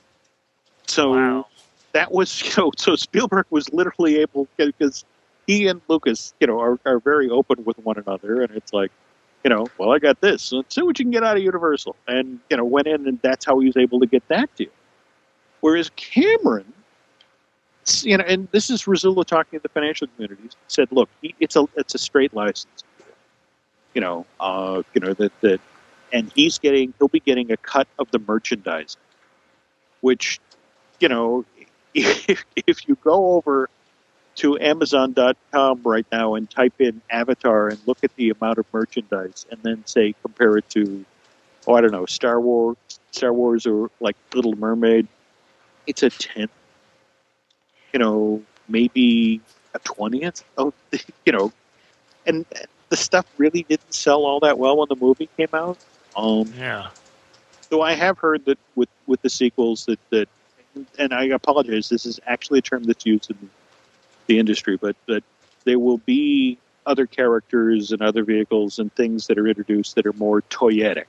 So Wow. that was, you know, so Spielberg was literally able, because he and Lucas, you know, are, are very open with one another, and it's like, you know, well, I got this. Let's see what you can get out of Universal. And, you know, went in, and that's how he was able to get that deal. Whereas Cameron, you know, and this is Rizzullo talking to the financial community, said, look, he, it's a it's a straight license. You know, uh, you know, that, that, and he's getting, he'll be getting a cut of the merchandising, which, you know, if, if you go over to Amazon dot com right now and type in Avatar and look at the amount of merchandise and then say compare it to, oh, I don't know, Star Wars, Star Wars or like Little Mermaid, it's a tenth, you know, maybe a twentieth of, the, you know, and the stuff really didn't sell all that well when the movie came out. Um, Yeah. So I have heard that with, with the sequels that, that, and I apologize, this is actually a term that's used in the industry, but that there will be other characters and other vehicles and things that are introduced that are more toyetic,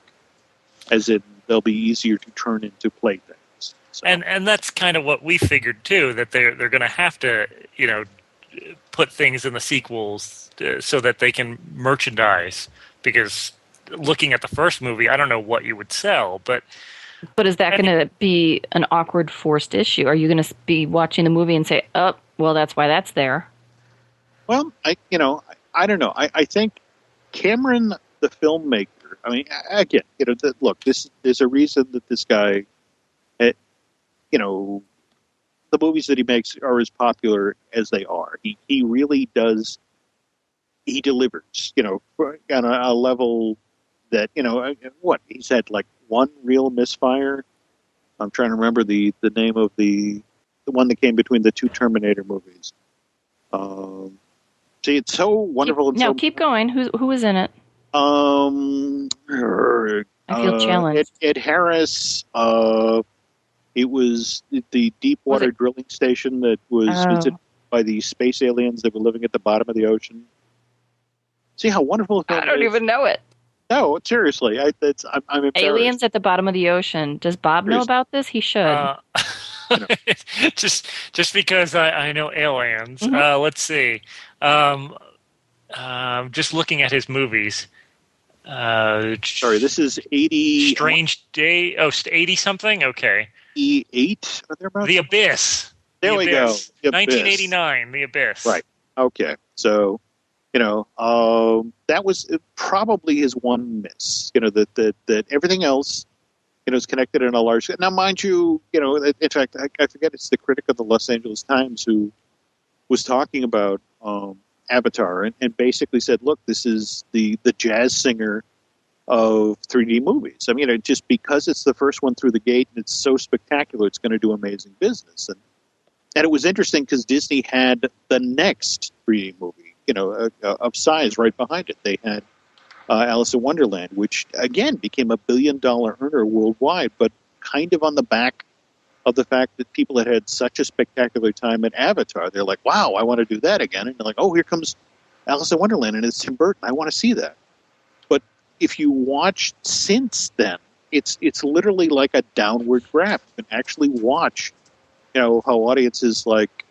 as in they'll be easier to turn into playthings. So. And and that's kind of what we figured too, that they're they're going to have to, you know, put things in the sequels uh, so that they can merchandise. Because looking at the first movie, I don't know what you would sell, but But is that going to be an awkward, forced issue? Are you going to be watching the movie and say, "Oh, well, that's why that's there"? Well, I you know I, I don't know. I, I think Cameron, the filmmaker. I mean, again, you know, the, look, this there's a reason that this guy, it, you know, the movies that he makes are as popular as they are. He he really does. He delivers, you know, on a, a level that, you know, what he's had like one real misfire. I'm trying to remember the, the name of the the one that came between the two Terminator movies. Um, see, it's so wonderful. Keep, and no, so, keep going. Who who was in it? Um, Uh, I feel challenged. Ed, Ed Harris. Uh, it was the Deepwater Was it- drilling station that was Oh. visited by the space aliens that were living at the bottom of the ocean. See how wonderful I don't it is? even know it. No, seriously. I, that's, I'm, I'm embarrassed. Aliens at the bottom of the ocean. Does Bob know Seriously. about this? He should. Uh, just just because I, I know aliens. Mhm. Uh, let's see. Um, um, just looking at his movies. Uh, Sorry, this is eighty. Strange Day. Oh, eighty something. Okay. eighty-eight or thereabouts? The Abyss. There The we Abyss. go. The Abyss. nineteen eighty-nine. The Abyss. Right. Okay. So, you know, um, that was probably his one miss. You know, that that that everything else, you know, is connected in a large. Now, mind you, you know, in fact, I, I forget it's the critic of the Los Angeles Times who was talking about um, Avatar and, and basically said, "Look, this is the the jazz singer of three D movies. I mean, it, just because it's the first one through the gate and it's so spectacular, it's going to do amazing business." And and it was interesting because Disney had the next three D movie, you know, uh, uh, of size right behind it. They had uh, Alice in Wonderland, which again became a billion dollar earner worldwide, but kind of on the back of the fact that people had had such a spectacular time at Avatar. They're like, wow, I want to do that again. And they're like, oh, here comes Alice in Wonderland, and it's Tim Burton. I want to see that. But if you watch since then, it's it's literally like a downward graph. You can actually watch, you know, how audiences like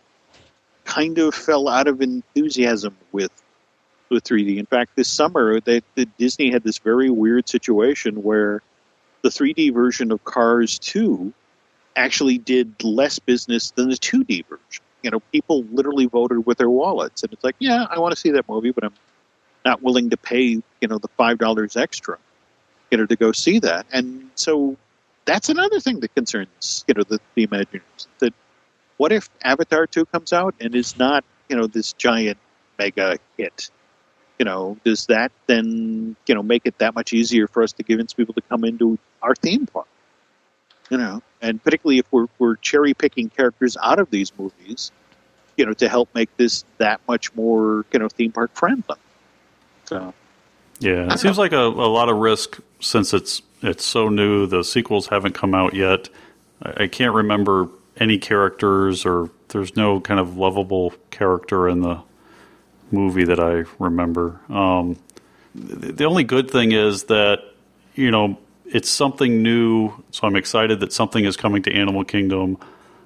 kind of fell out of enthusiasm with with three D. In fact, this summer, they, the Disney had this very weird situation where the three D version of Cars two actually did less business than the two D version. You know, people literally voted with their wallets, and it's like, yeah, I want to see that movie, but I'm not willing to pay, you know, the five dollars extra, you know, to go see that. And so that's another thing that concerns, you know, the, the Imagineers. That what if Avatar two comes out and is not, you know, this giant mega hit? You know, does that then, you know, make it that much easier for us to convince people to come into our theme park? You know, and particularly if we're, we're cherry picking characters out of these movies, you know, to help make this that much more, you know, theme park friendly. So, yeah, it seems like a, a lot of risk since it's it's so new. The sequels haven't come out yet. I, I can't remember any characters, or there's no kind of lovable character in the movie that I remember. Um, the, the only good thing is that, you know, it's something new, so I'm excited that something is coming to Animal Kingdom.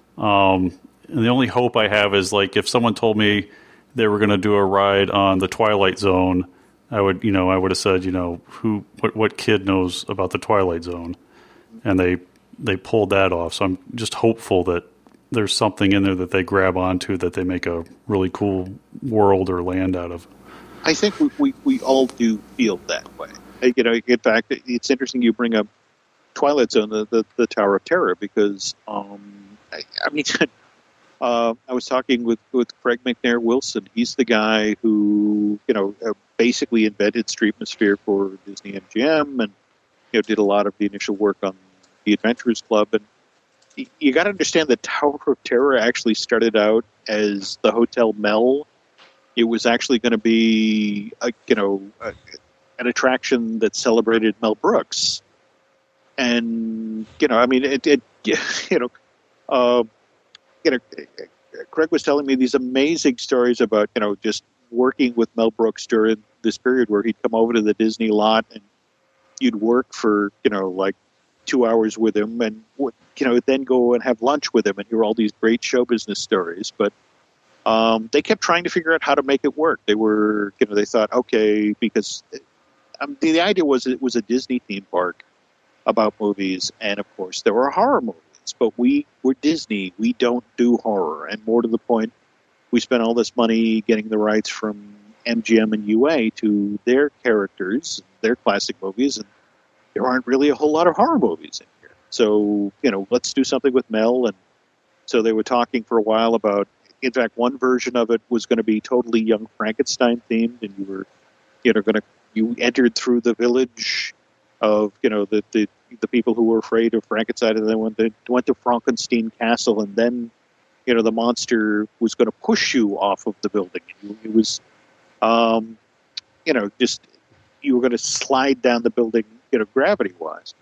Um, and the only hope I have is, like, if someone told me they were going to do a ride on the Twilight Zone, I would, you know, I would have said, you know, who, what, what kid knows about the Twilight Zone? And they, they pulled that off. So I'm just hopeful that there's something in there that they grab onto that they make a really cool world or land out of. I think we, we, we all do feel that way. You know, in fact, it's interesting you bring up Twilight Zone, the, the, the Tower of Terror, because, um, I, I mean, uh, I was talking with, with Craig McNair Wilson. He's the guy who, you know, basically invented Streetmosphere for Disney M G M and, you know, did a lot of the initial work on the Adventurers Club. And you, you got to understand that Tower of Terror actually started out as the Hotel Mel. It was actually going to be, a, you know, a, an attraction that celebrated Mel Brooks. And, you know, I mean, it, it you know, uh, you know, Craig was telling me these amazing stories about, you know, just working with Mel Brooks during this period where he'd come over to the Disney lot and you'd work for, you know, like two hours with him and, you know, then go and have lunch with him and hear all these great show business stories. But um, they kept trying to figure out how to make it work. They were, you know, they thought, okay, because um, the, the idea was it was a Disney theme park about movies, and of course there were horror movies. But we we're Disney. We don't do horror, and more to the point, we spent all this money getting the rights from M G M and U A to their characters, their classic movies, and there aren't really a whole lot of horror movies in here. So, you know, let's do something with Mel. And so they were talking for a while about, in fact, one version of it was going to be totally Young Frankenstein themed, and you were, you know, going to you entered through the village of, you know, the, the the people who were afraid of Frankenstein, and then went to, went to Frankenstein Castle, and then, you know, the monster was going to push you off of the building. It was, um, you know, just, you were going to slide down the building you know, gravity-wise.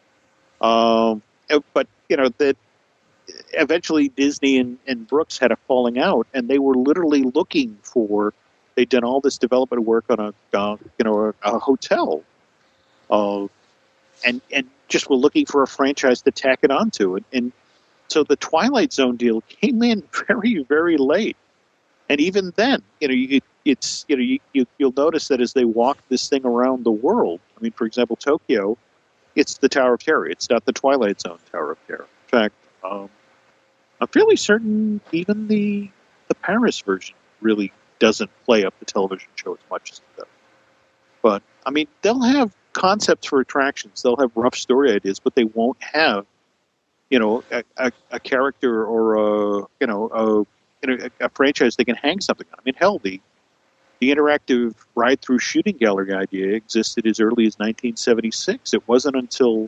Um, but, you know, that eventually Disney and, and Brooks had a falling out, and they were literally looking for, they'd done all this development work on a, uh, you know, a, a hotel, uh, and, and just were looking for a franchise to tack it onto. And, and so the Twilight Zone deal came in very, very late. And even then, you know, you, it's, you know, you, you, you'll notice that as they walk this thing around the world, I mean, for example, Tokyo, it's the Tower of Terror. It's not the Twilight Zone Tower of Terror. In fact, um, I'm fairly certain even the the Paris version really doesn't play up the television show as much as it does. But, I mean, they'll have concepts for attractions. They'll have rough story ideas, but they won't have, you know, a, a, a character or a, you know, a, you know, a, a franchise they can hang something on. I mean, hell, the, the interactive ride-through shooting gallery idea existed as early as nineteen seventy-six. It wasn't until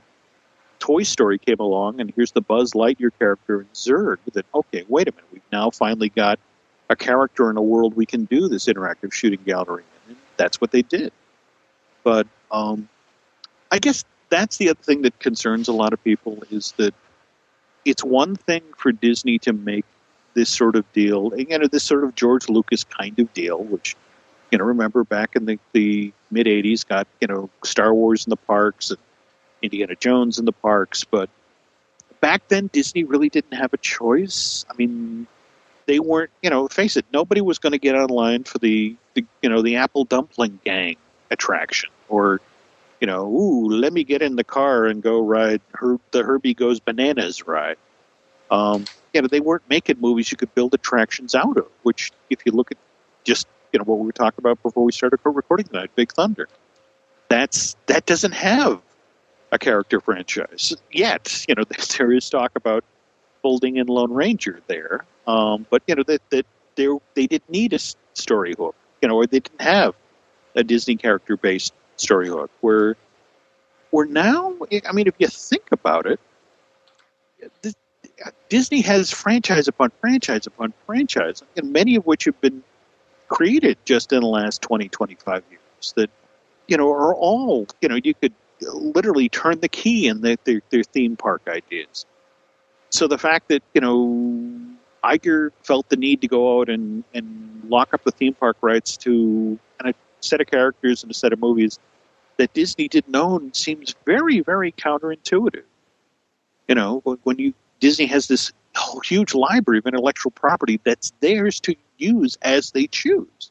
Toy Story came along, and here's the Buzz Lightyear character in Zurg, that, okay, wait a minute, we've now finally got a character in a world we can do this interactive shooting gallery in, and that's what they did. But um, I guess that's the other thing that concerns a lot of people, is that it's one thing for Disney to make this sort of deal, you know, this sort of George Lucas kind of deal, which, you know, remember back in the, the mid-eighties, got, you know, Star Wars in the parks and Indiana Jones in the parks. But back then, Disney really didn't have a choice. I mean, they weren't, you know, face it, nobody was going to get online for the, the, you know, the Apple Dumpling Gang attraction, or, you know, ooh, let me get in the car and go ride Her- the Herbie Goes Bananas ride. Um, you know, they weren't making movies you could build attractions out of, which, if you look at just, you know, what we were talking about before we started recording tonight, Big Thunder, that's that doesn't have a character franchise yet. You know, there is talk about folding in Lone Ranger there, um, but, you know, that that they they didn't need a story hook, you know, or they didn't have a Disney character based story hook. Where where now, I mean, if you think about it, this, Disney has franchise upon franchise upon franchise, and many of which have been created just in the last twenty, twenty-five years that, you know, are all, you know, you could literally turn the key in the, their, their theme park ideas. So the fact that, you know, Iger felt the need to go out and, and lock up the theme park rights to a set of characters and a set of movies that Disney didn't own seems very, very counterintuitive. You know, when you Disney has this whole huge library of intellectual property that's theirs to use as they choose.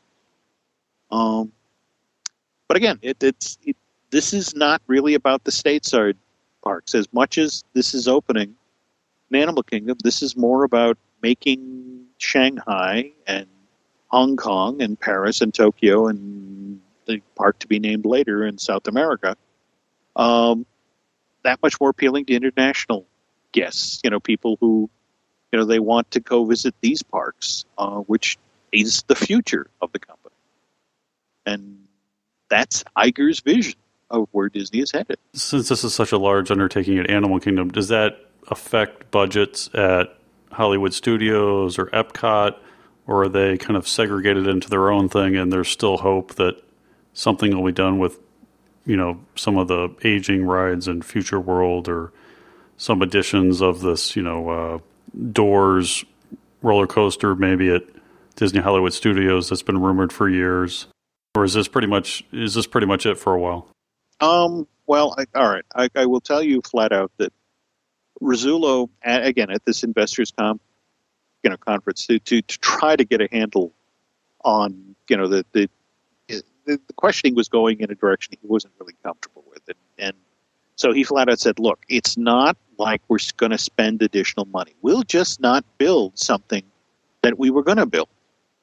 Um, but again, it, it's it, this is not really about the stateside parks as much as this is opening an Animal Kingdom. This is more about making Shanghai and Hong Kong and Paris and Tokyo and the park to be named later in South America um, that much more appealing to international guests. You know, people who, you know, they want to go visit these parks, uh, which is the future of the company. And that's Iger's vision of where Disney is headed. Since this is such a large undertaking at Animal Kingdom, does that affect budgets at Hollywood Studios or Epcot, or are they kind of segregated into their own thing and there's still hope that something will be done with, you know, some of the aging rides in Future World, or some additions of this, you know, uh, Doors roller coaster maybe at Disney Hollywood Studios that's been rumored for years? Or is this pretty much is this pretty much it for a while? Um. Well, I, all right. I, I will tell you flat out that Rizzullo, again at this investors' com, you know, conference, to, to to try to get a handle on, you know, the the the, the questioning was going in a direction he wasn't really comfortable with, and, and so he flat out said, "Look, it's not like we're going to spend additional money. We'll just not build something that we were going to build."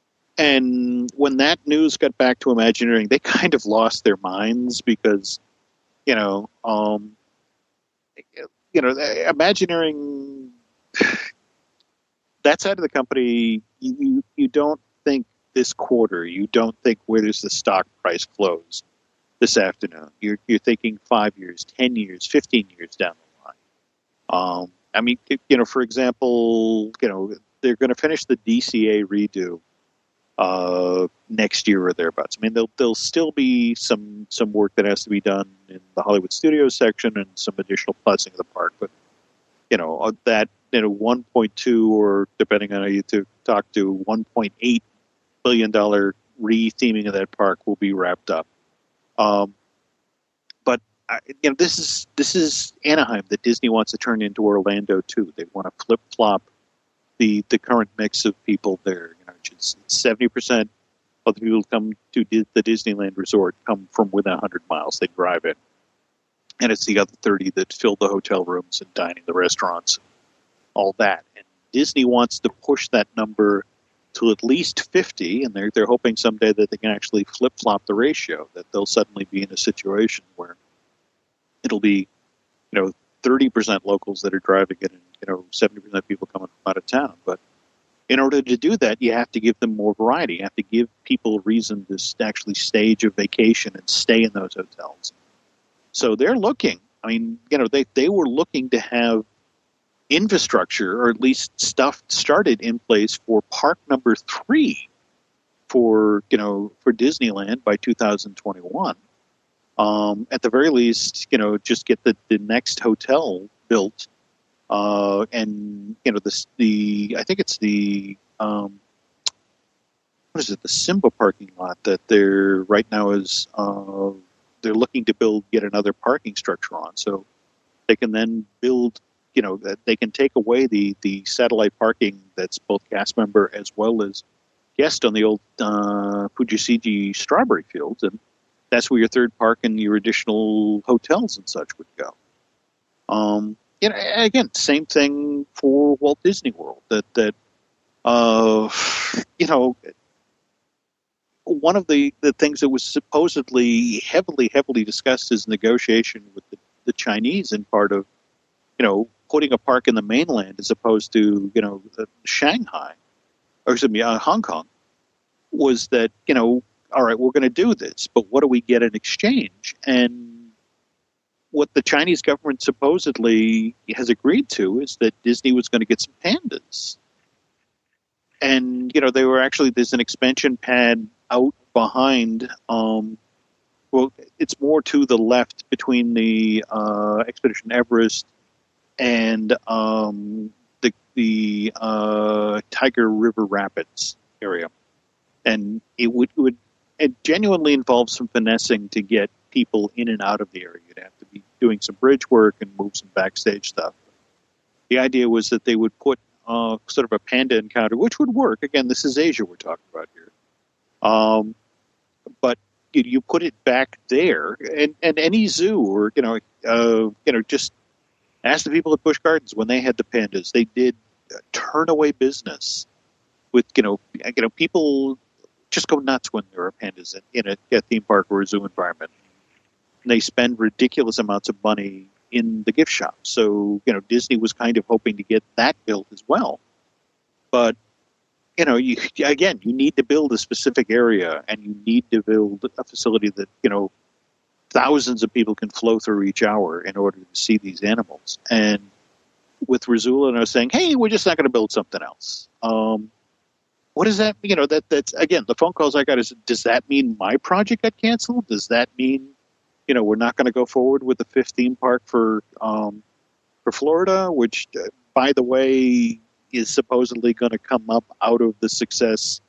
And when that news got back to Imagineering, they kind of lost their minds because, you know, um, you know, Imagineering, that side of the company, you you don't think this quarter, you don't think where does the stock price close this afternoon. You're you're thinking five years, ten years, fifteen years down the line. Um, I mean, you know, for example, you know, they're going to finish the D C A redo uh, next year or thereabouts. I mean, there'll there'll still be some some work that has to be done in the Hollywood Studios section and some additional plussing of the park. But you know that you know one point two or depending on how you to talk to one point eight billion dollar re-theming of that park will be wrapped up. Um, but I, you know this is this is Anaheim that Disney wants to turn into Orlando too. They want to flip flop the the current mix of people there. You know, it's seventy percent of the people who come to the Disneyland Resort come from within one hundred miles. They drive in. And it's the other thirty that fill the hotel rooms and dine in the restaurants, all that. And Disney wants to push that number to at least fifty, and they're, they're hoping someday that they can actually flip-flop the ratio, that they'll suddenly be in a situation where it'll be, you know, thirty percent locals that are driving it and, you know, seventy percent people coming from out of town. But in order to do that, you have to give them more variety. You have to give people a reason to actually stage a vacation and stay in those hotels. So they're looking, I mean, you know, they, they were looking to have infrastructure or at least stuff started in place for park number three for, you know, for Disneyland by two thousand twenty-one. Um, at the very least, you know, just get the, the next hotel built. Uh, and, you know, this, the, I think it's the, um, what is it, the Simba parking lot that they're right now is, uh, they're looking to build yet another parking structure on. So they can then build, you know, that they can take away the, the satellite parking that's both cast member as well as guest on the old uh, Fujisiji Strawberry Fields. And that's where your third park and your additional hotels and such would go. Um, you know, again, same thing for Walt Disney World. That, that uh, you know, one of the, the things that was supposedly heavily, heavily discussed is negotiation with the, the Chinese in part of, you know, putting a park in the mainland as opposed to, you know, Shanghai, or excuse me, uh, Hong Kong, was that, you know, all right, we're going to do this, but what do we get in exchange? And what the Chinese government supposedly has agreed to is that Disney was going to get some pandas. And, you know, they were actually, there's an expansion pad out behind, um, well, it's more to the left between the uh, Expedition Everest and um, the, the uh, Tiger River Rapids area. And it would, would it genuinely involve some finessing to get people in and out of the area. You'd have to be doing some bridge work and move some backstage stuff. The idea was that they would put uh, sort of a panda encounter, which would work. Again, this is Asia we're talking about here. Um, but you, you put it back there, and, and any zoo, or you know, uh, you know, just ask the people at Busch Gardens when they had the pandas. They did turn away business with you know, you know, people just go nuts when there are pandas in, in a, a theme park or a zoo environment. And they spend ridiculous amounts of money in the gift shop. So you know, Disney was kind of hoping to get that built as well, but. You know, you, again, you need to build a specific area, and you need to build a facility that, you know, thousands of people can flow through each hour in order to see these animals. And with Rizzullo, I was saying, hey, we're just not going to build something else. Um, what does that, you know, that that's, again, the phone calls I got is, does that mean my project got canceled? Does that mean, you know, we're not going to go forward with the fifth theme park for, um, for Florida, which, uh, by the way, is supposedly going to come up out of the success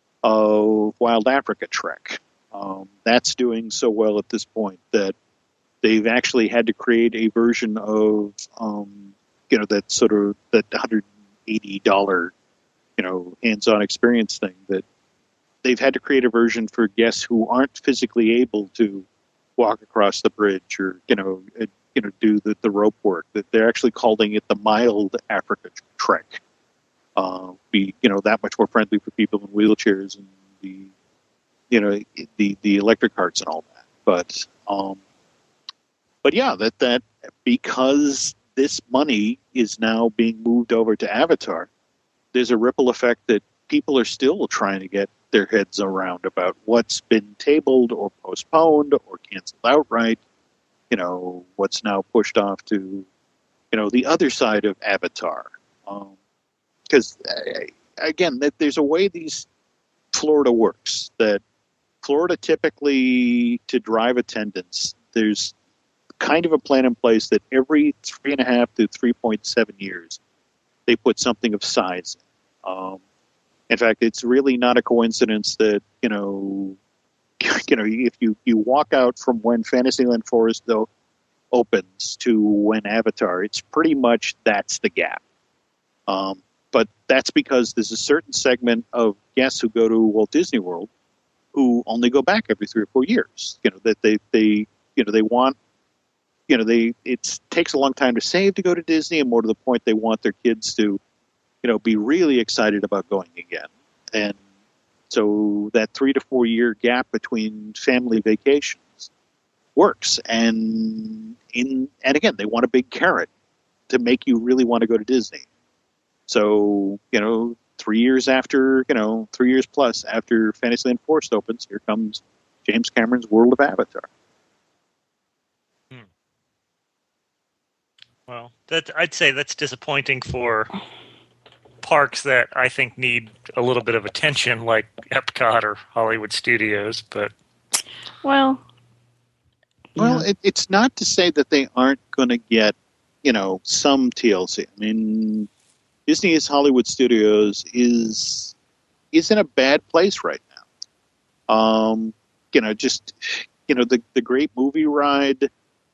of Wild Africa Trek. Um, that's doing so well at this point that they've actually had to create a version of, um, you know, that sort of that one hundred eighty dollars, you know, hands-on experience thing that they've had to create a version for guests who aren't physically able to walk across the bridge or, you know, uh, you know, do the, the rope work. That they're actually calling it the Mild Africa Trek. Uh, be you know that much more friendly for people in wheelchairs and the you know the the electric carts and all that. But um, but yeah, that that because this money is now being moved over to Avatar, there's a ripple effect that people are still trying to get their heads around about what's been tabled or postponed or canceled outright. You know what's now pushed off to you know the other side of Avatar. Um, Because, uh, again, that there's a way these Florida works. That Florida typically, to drive attendance, there's kind of a plan in place that every three and a half to three point seven years, they put something of size in. Um, in fact, it's really not a coincidence that, you know, you know, if you, you walk out from when Fantasyland Forest though opens to when Avatar, it's pretty much that's the gap. Um, but that's because there's a certain segment of guests who go to Walt Disney World who only go back every three or four years. You know, that they, they you know, they want, you know, they it takes a long time to save to go to Disney, and more to the point, they want their kids to, you know, be really excited about going again. And so that three to four year gap between family vacations works. And in and again, they want a big carrot to make you really want to go to Disney. So, you know, three years after, you know, three years plus after Fantasyland Forest opens, here comes James Cameron's World of Avatar. Hmm. Well, that I'd say that's disappointing for parks that I think need a little bit of attention, like Epcot or Hollywood Studios. But well, well, yeah. it, it's not to say that they aren't going to get, you know, some T L C. I mean, Disney's Hollywood Studios is is in a bad place right now. Um, you know, just you know, the the Great Movie Ride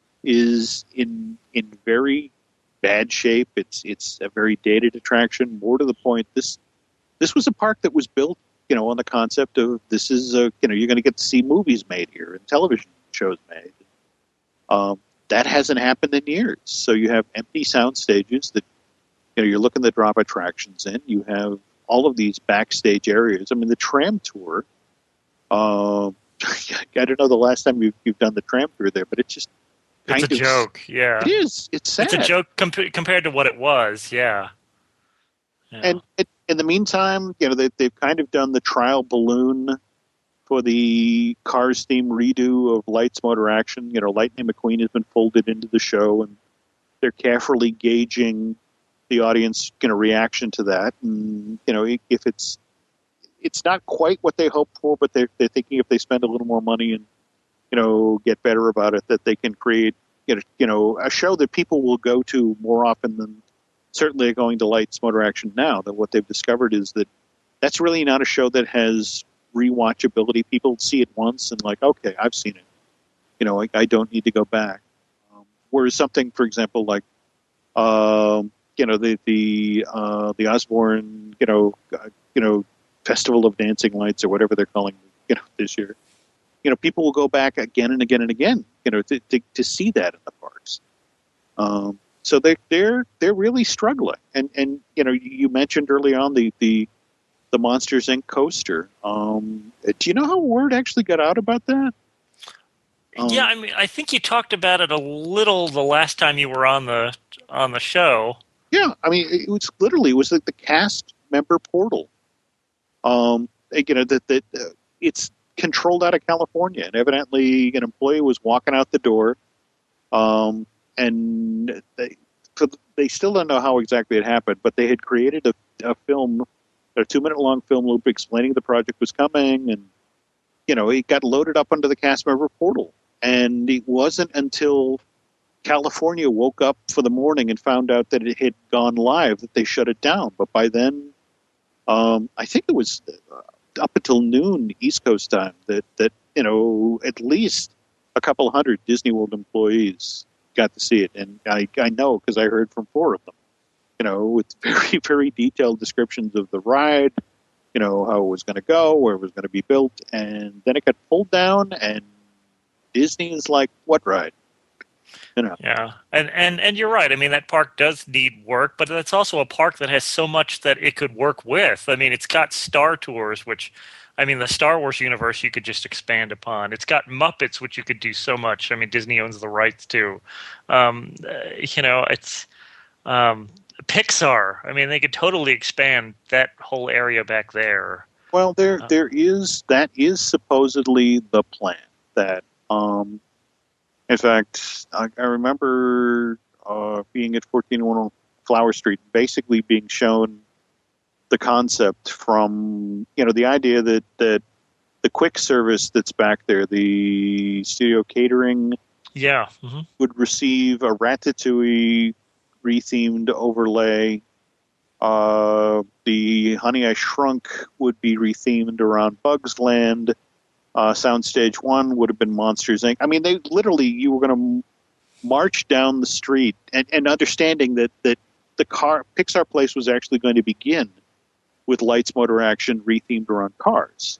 is in in very bad shape. It's it's a very dated attraction. More to the point, this this was a park that was built, you know, on the concept of this is a you know you're going to get to see movies made here and television shows made. Um, that hasn't happened in years. So you have empty sound stages that. You know, you're looking to drop attractions in. You have all of these backstage areas. I mean, the tram tour. Uh, I don't know the last time you've, you've done the tram tour there, but it's just kind it's a of, joke. Yeah, it is. It's sad. It's a joke comp- compared to what it was. Yeah. yeah. And it, in the meantime, you know, they, they've kind of done the trial balloon for the Cars theme redo of Lights Motor Action. You know, Lightning McQueen has been folded into the show, and they're carefully gauging the audience, you know, reaction to that. And, you know, if it's, it's not quite what they hoped for, but they're, they're thinking if they spend a little more money and, you know, get better about it, that they can create, you know, you know, a show that people will go to more often than certainly are going to Lights Motor Action now. That what they've discovered is that that's really not a show that has rewatchability. People see it once and like, okay, I've seen it. You know, I, I don't need to go back. Um, whereas something, for example, like, um, you know, the the uh, the Osborne, you know, uh, you know, Festival of Dancing Lights or whatever they're calling, you know, this year. You know, people will go back again and again and again, you know, to to, to see that in the parks. Um, so they they're they're really struggling. And and you know, you mentioned early on the the, the Monsters Incorporated coaster. Um, do you know how word actually got out about that? Um, yeah, I mean, I think you talked about it a little the last time you were on the on the show. Yeah, I mean, it was literally it was like the cast member portal. Um, you know that that uh, it's controlled out of California, and evidently an employee was walking out the door, um, and they they still don't know how exactly it happened, but they had created a, a film, a two minute long film loop explaining the project was coming, and you know it got loaded up onto the cast member portal, and it wasn't until California woke up for the morning and found out that it had gone live that they shut it down. But by then, um, I think it was uh, up until noon East Coast time that, that you know at least a couple hundred Disney World employees got to see it, and I, I know because I heard from four of them. You know, with very very detailed descriptions of the ride, you know how it was going to go, where it was going to be built, and then it got pulled down, and Disney is like, "What ride?" You know. Yeah, and, and and you're right. I mean, that park does need work, but it's also a park that has so much that it could work with. I mean, it's got Star Tours, which, I mean, the Star Wars universe you could just expand upon. It's got Muppets, which you could do so much. I mean, Disney owns the rights to. Um, uh, you know, it's um, Pixar. I mean, they could totally expand that whole area back there. Well, there Uh, there is that is supposedly the plan. That, um, in fact, I, I remember uh, being at fourteen oh one Flower Street, basically being shown the concept from, you know, the idea that, that the quick service that's back there, the studio catering, Yeah. Mm-hmm. would receive a Ratatouille rethemed overlay. Uh, the Honey I Shrunk would be rethemed around Bugs Land. Uh, Soundstage One would have been Monsters Incorporated. I mean, they literally, you were going to march down the street and, and understanding that, that the car Pixar Place was actually going to begin with Lights, Motor, Action rethemed around cars.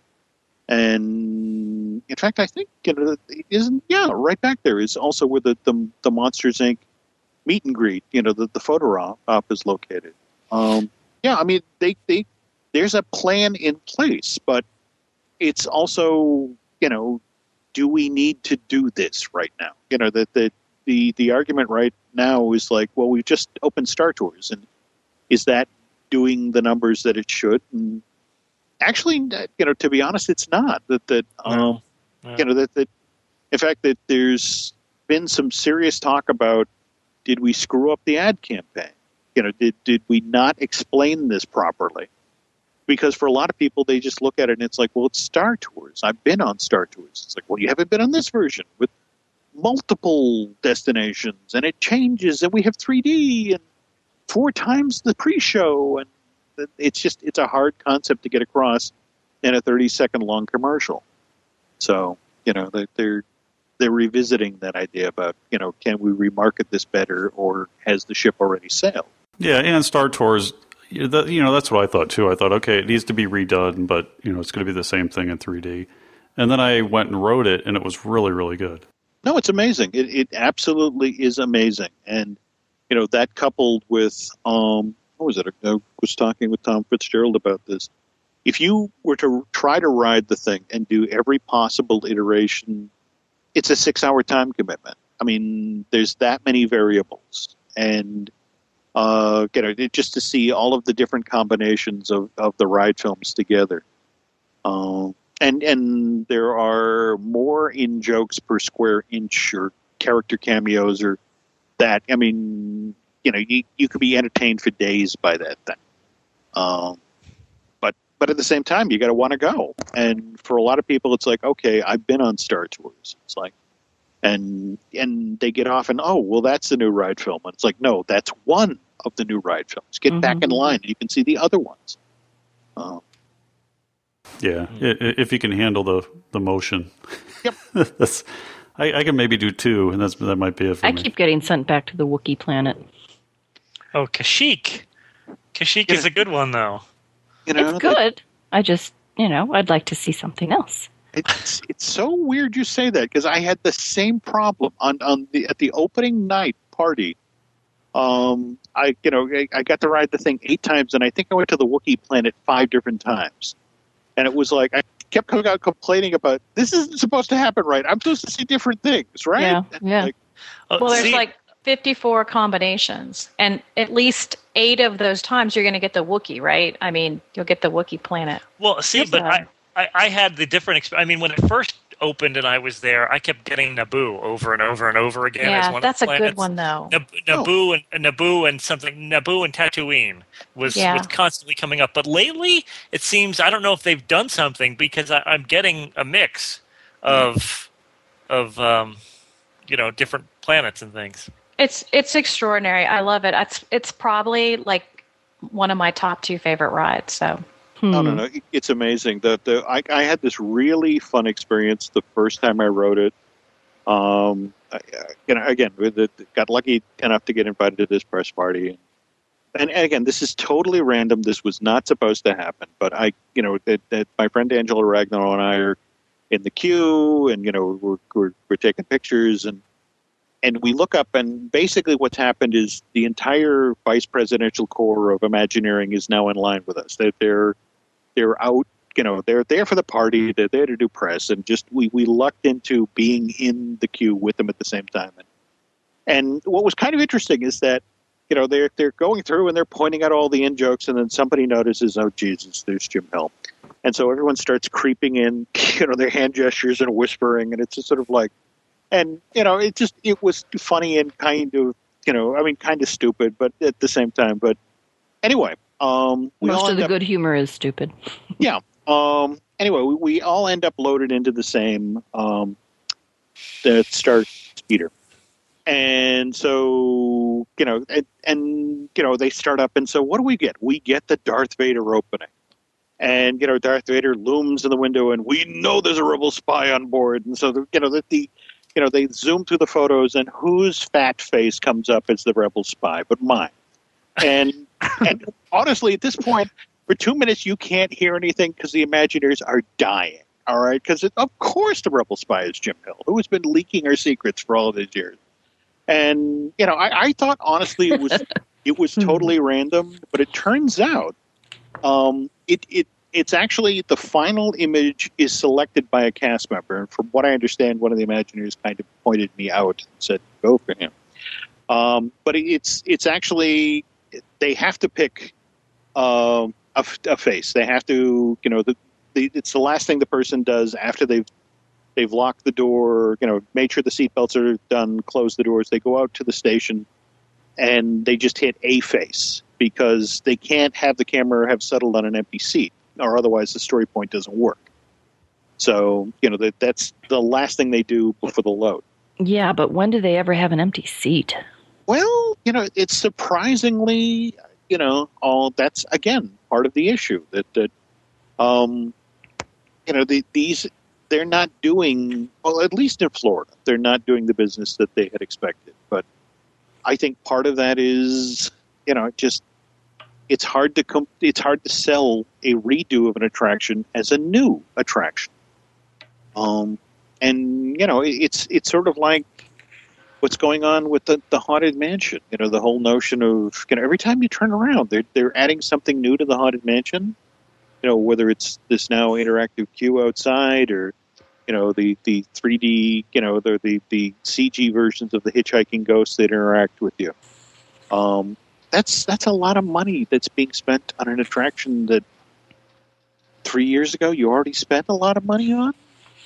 And in fact, I think, you know, isn't, yeah, right back there is also where the, the, the Monsters Incorporated meet and greet, you know, the, the photo op is located. Um, yeah, I mean, they, they, there's a plan in place, but it's also, you know, do we need to do this right now? You know, that the, the, the argument right now is like, well, we've just opened Star Tours, and is that doing the numbers that it should? And actually, you know, to be honest, it's not. That, that um, No. No. you know, that, that, in fact, that there's been some serious talk about, did we screw up the ad campaign? You know, did did we not explain this properly? Because for a lot of people, they just look at it and it's like, well, it's Star Tours. I've been on Star Tours. It's like, well, you haven't been on this version with multiple destinations, and it changes, and we have three D and four times the pre-show, and it's just, it's a hard concept to get across in a thirty second long commercial. So, you know, they're they're revisiting that idea about, you know, can we remarket this better, or has the ship already sailed? Yeah, and Star Tours, you know, that's what I thought too. I thought, okay, it needs to be redone, but, you know, it's going to be the same thing in three D. And then I went and wrote it, and it was really, really good. No, it's amazing. It, it absolutely is amazing. And, you know, that coupled with, um, what was it? I was talking with Tom Fitzgerald about this. If you were to try to ride the thing and do every possible iteration, it's a six-hour time commitment. I mean, there's that many variables. And, uh, you know, just to see all of the different combinations of, of the ride films together. Um, and and there are more in-jokes per square inch or character cameos or that. I mean, you know, you, you could be entertained for days by that thing. Um, but but at the same time, you got to want to go. And for a lot of people, it's like, okay, I've been on Star Tours. It's like, and and they get off and, oh, well, that's the new ride film. And it's like, no, that's one of the new ride films. Get mm-hmm. back in line, and you can see the other ones. Um, yeah, if you can handle the, the motion. Yep. that's, I, I can maybe do two, and that's that might be it for I me. keep getting sent back to the Wookiee planet. Oh, Kashyyyk. Kashyyyk Yeah. is a good one, though. You know, It's good. I just, you know, I'd like to see something else. It's it's so weird you say that, because I had the same problem on, on the at the opening night party. Um, I you know I, I got to ride the thing eight times, and I think I went to the Wookiee planet five different times, and it was like I kept coming out complaining about, this isn't supposed to happen, right? I'm supposed to see different things, right? Yeah, yeah. Like, Oh, Well, there's see- like fifty-four combinations, and at least eight of those times you're going to get the Wookiee, right? I mean, you'll get the Wookiee planet. Well, see, Yes, but uh, I, I, I had the different. Exp- I mean, when it first opened and I was there, I kept getting Naboo over and over and over again. as Yeah, one that's of a the good planets. one, though. Nab- Naboo and Naboo and something Naboo and Tatooine was, Yeah. was constantly coming up. But lately, it seems I don't know if they've done something, because I, I'm getting a mix of of um, you know, different planets and things. It's it's extraordinary. I love it. It's it's probably like one of my top two favorite rides. So No, Hmm. no, no. It's amazing. The, the, I, I had this really fun experience the first time I wrote it. Um, I, you know, again, with the, got lucky enough to get invited to this press party. And, and again, this is totally random. This was not supposed to happen. But I, you know, that, that my friend Angela Ragnar and I are in the queue, and, you know, we're, we're, we're taking pictures, and And we look up, and basically what's happened is the entire vice presidential corps of Imagineering is now in line with us. They're, they're, they're out, you know, they're there for the party. They're there to do press, and just we, we lucked into being in the queue with them at the same time. And, and what was kind of interesting is that, you know, they're, they're going through and they're pointing out all the in-jokes, and then somebody notices, oh, Jesus, there's Jim Hill. And so everyone starts creeping in, you know, their hand gestures and whispering, and it's just sort of like, and, you know, it just, it was funny and kind of, you know, I mean, kind of stupid, but at the same time. But anyway, um, we all Most of end the up- good humor is stupid. Yeah. Um, anyway, we, we all end up loaded into the same um, the Star Speeder. And so, you know, and, and, you know, they start up. And so what do we get? We get the Darth Vader opening. And, you know, Darth Vader looms in the window, and we know there's a rebel spy on board. And so, the, you know, the, the, you know, they zoom through the photos, and whose fat face comes up as the rebel spy but mine? And, and honestly, at this point, for two minutes, you can't hear anything because the Imagineers are dying. All right, because of course the rebel spy is Jim Hill, who has been leaking our secrets for all of these years. And you know, I, I thought honestly it was it was totally random, but it turns out um, it it it's actually the final image is selected by a cast member. And from what I understand, one of the Imagineers kind of pointed me out and said, "Go for him." Um, but it's it's actually they have to pick um, a, a face. They have to, you know, the. The, it's the last thing the person does after they've they've locked the door, you know, made sure the seatbelts are done, closed the doors. They go out to the station and they just hit a face because they can't have the camera have settled on an empty seat, or otherwise the story point doesn't work. So, you know, that that's the last thing they do before the load. Yeah, but when do they ever have an empty seat? Well, you know, it's surprisingly, you know, all that's again part of the issue that that um. You know, the, these, they're not doing, well, at least in Florida, they're not doing the business that they had expected. But I think part of that is, you know, just, it's hard to, com- it's hard to sell a redo of an attraction as a new attraction. Um, and, you know, it's, it's sort of like what's going on with the, the Haunted Mansion. You know, the whole notion of, you know, every time you turn around, they're, they're adding something new to the Haunted Mansion. You know, whether it's this now interactive queue outside or, you know, the, the three D, you know, the, the, the C G versions of the hitchhiking ghosts that interact with you. Um, that's that's a lot of money that's being spent on an attraction that three years ago you already spent a lot of money on.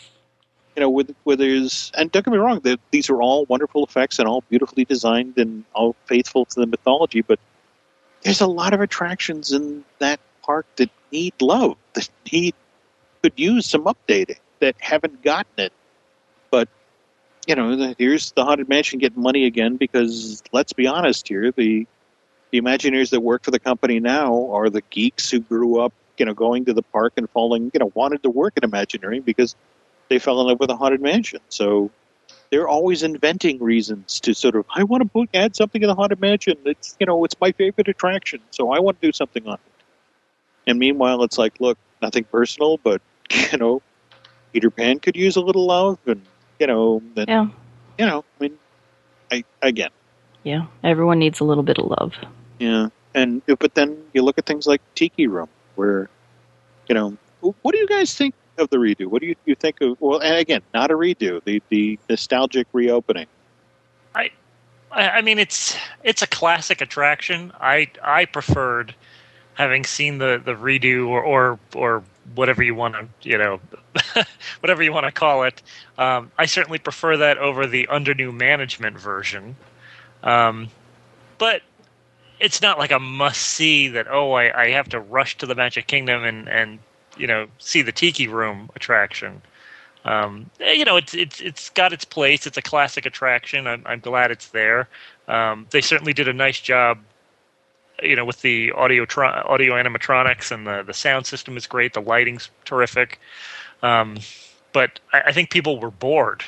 You know, with, with there's, and don't get me wrong, these are all wonderful effects and all beautifully designed and all faithful to the mythology, but there's a lot of attractions in that park that need love, that need could use some updating, that haven't gotten it. But you know, here's the Haunted Mansion getting money again because let's be honest here, the the Imagineers that work for the company now are the geeks who grew up, you know, going to the park and falling, you know, wanted to work at Imagineering because they fell in love with the Haunted Mansion. So they're always inventing reasons to sort of, I want to book, add something in the Haunted Mansion. It's, you know, it's my favorite attraction, so I want to do something on it. And meanwhile, it's like, look, nothing personal, but, you know, Peter Pan could use a little love. And, you know, and, Yeah. you know, I mean, I, again. Yeah, everyone needs a little bit of love. Yeah. And, but then you look at things like Tiki Room, where, you know, what do you guys think of the redo? What do you, you think of, well, and again, not a redo, the, the nostalgic reopening. I, I mean, it's it's a classic attraction. I I preferred having seen the, the redo or, or or whatever you want to, you know, whatever you want to call it. Um, I certainly prefer that over the under new management version. Um, but it's not like a must see that, oh, I, I have to rush to the Magic Kingdom and, and you know, see the Tiki Room attraction. Um, you know, it's it's it's got its place. It's a classic attraction. I'm, I'm glad it's there. Um, they certainly did a nice job, you know, with the audio audio animatronics, and the, the sound system is great. The lighting's terrific. Um, but I, I think people were bored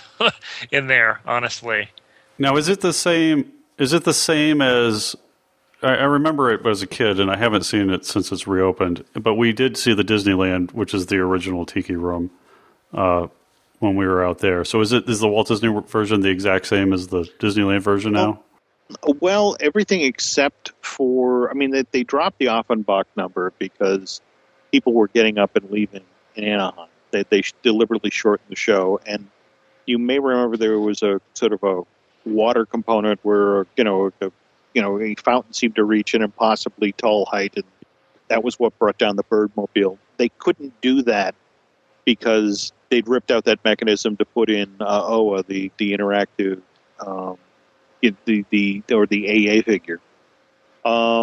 in there, honestly. Now, is it the same? Is it the same as? I, I remember it as a kid, and I haven't seen it since it's reopened. But we did see the Disneyland, which is the original Tiki Room, uh, when we were out there. So, is it is the Walt Disney version the exact same as the Disneyland version now? Well, Well, everything except for, I mean, they, they dropped the Offenbach number because people were getting up and leaving in Anaheim. They, they deliberately shortened the show. And you may remember there was a sort of a water component where, you know, a, you know, a fountain seemed to reach an impossibly tall height. And that was what brought down the Birdmobile. They couldn't do that because they'd ripped out that mechanism to put in uh, O A, the, the interactive um the the or the A A figure. Um,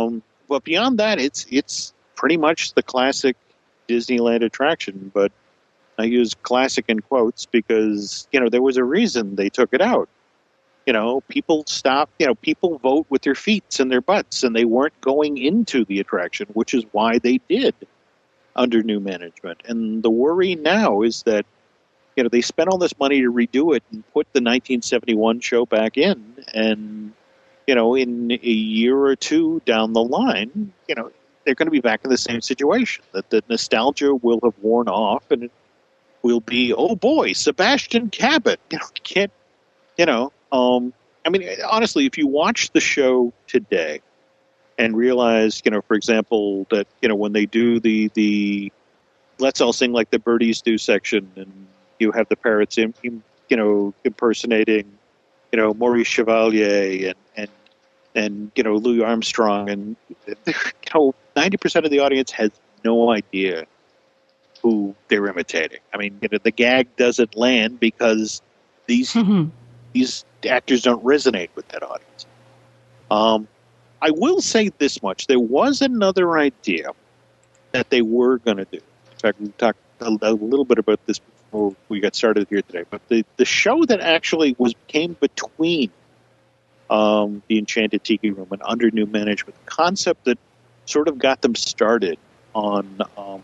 but beyond that, it's it's pretty much the classic Disneyland attraction. But I use classic in quotes because, you know, there was a reason they took it out. You know, people stop, you know, people vote with their feet and their butts, and they weren't going into the attraction, which is why they did under new management. And the worry now is that, you know, they spent all this money to redo it and put the nineteen seventy-one show back in. And, you know, in a year or two down the line, you know, they're going to be back in the same situation, that the nostalgia will have worn off, and it will be, oh boy, Sebastian Cabot. You know, can't, you know, um, I mean, honestly, if you watch the show today and realize, you know, for example, that, you know, when they do the, the Let's All Sing Like the Birdies Do section, and you have the parrots, in, in, you know, impersonating, you know, Maurice Chevalier and, and, and, you know, Louis Armstrong, and, you know, ninety percent of the audience has no idea who they're imitating. I mean, you know, the gag doesn't land because these mm-hmm. these actors don't resonate with that audience. Um, I will say this much. There was another idea that they were going to do. In fact, we talked a, a little bit about this before we got started here today. But the, the show that actually was came between um, the Enchanted Tiki Room and under new management, the concept that sort of got them started on, um,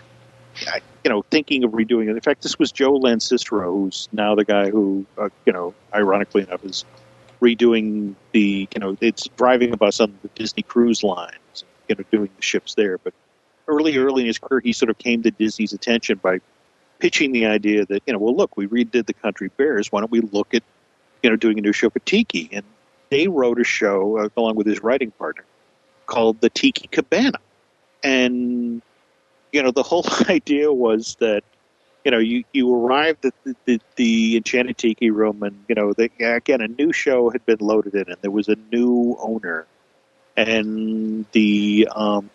you know, thinking of redoing it. In fact, this was Joe Lancistro, who's now the guy who, uh, you know, ironically enough, is redoing the, you know, it's driving a bus on the Disney Cruise Lines, you know, doing the ships there. But early, early in his career, he sort of came to Disney's attention by pitching the idea that, you know, well, look, we redid the Country Bears. Why don't we look at, you know, doing a new show for Tiki? And they wrote a show, uh, along with his writing partner, called the Tiki Cabana. And, you know, the whole idea was that, you know, you, you arrived at the, the, the Enchanted Tiki Room, and, you know, the, again, a new show had been loaded in, and there was a new owner. And the, um,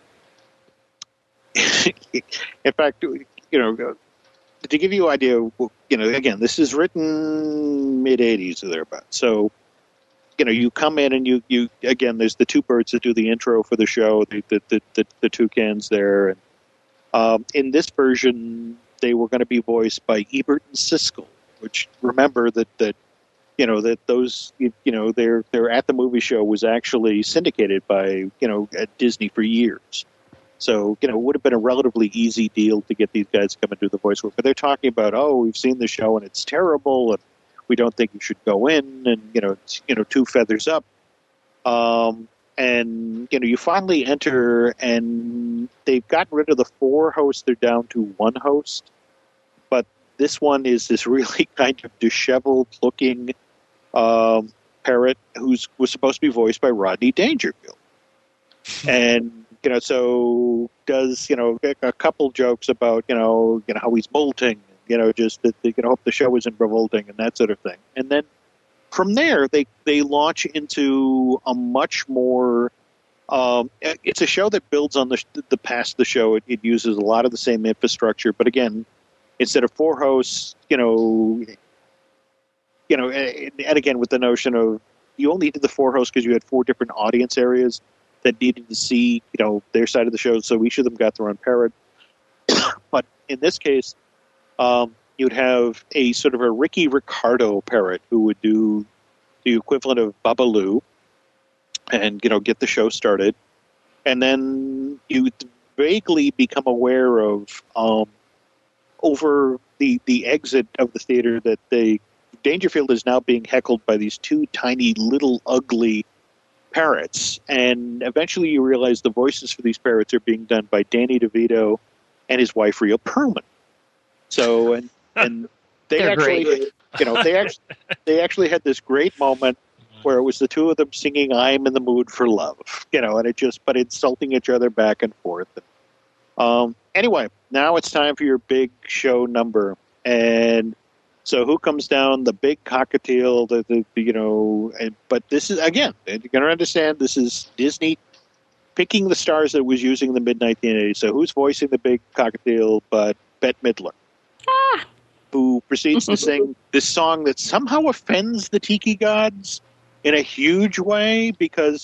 in fact, you know, to give you an idea, you know, again, this is written mid-eighties or thereabouts. So, you know, you come in and you, you again, there's the two birds that do the intro for the show, the the, the, the, the toucans there. And um, in this version, they were going to be voiced by Ebert and Siskel, which, remember that, that you know, that those, you, you know, their, their At the Movie show was actually syndicated by, you know, at Disney for years. So, you know, it would have been a relatively easy deal to get these guys to come and do the voice work. But they're talking about, oh, we've seen the show and it's terrible, and we don't think you should go in, and, you know, it's, you know, two feathers up. Um, and, you know, you finally enter, and they've gotten rid of the four hosts. They're down to one host. But this one is this really kind of disheveled-looking um, parrot who's was supposed to be voiced by Rodney Dangerfield. And, you know, so does, you know, a couple jokes about, you know, you know how he's molting, you know, just that they can hope the show isn't revolting and that sort of thing. And then from there, they, they launch into a much more, um, it's a show that builds on the the past of the show. It, it uses a lot of the same infrastructure, but again, instead of four hosts, you know, you know, and, and again, with the notion of you only did the four hosts because you had four different audience areas that needed to see, you know, their side of the show, so each of them got their own parrot. But in this case, um, you'd have a sort of a Ricky Ricardo parrot who would do the equivalent of Babalu and, you know, get the show started. And then you vaguely become aware of, um, over the, the exit of the theater, that they, Dangerfield is now being heckled by these two tiny, little, ugly parrots. And eventually you realize the voices for these parrots are being done by Danny DeVito and his wife, Rhea Perlman. So, and, and they They're actually, great. you know, they actually, they actually had this great moment where it was the two of them singing "I'm in the Mood for Love," you know, and it just, but insulting each other back and forth. Um, anyway, now it's time for your big show number. And so who comes down? The big cockatiel, the, the, the you know, and, but this is, again, you're going to understand, this is Disney picking the stars that it was using in the mid nineteen eighties. So who's voicing the big cockatiel but Bette Midler, Ah. who proceeds to sing this song that somehow offends the Tiki gods in a huge way, because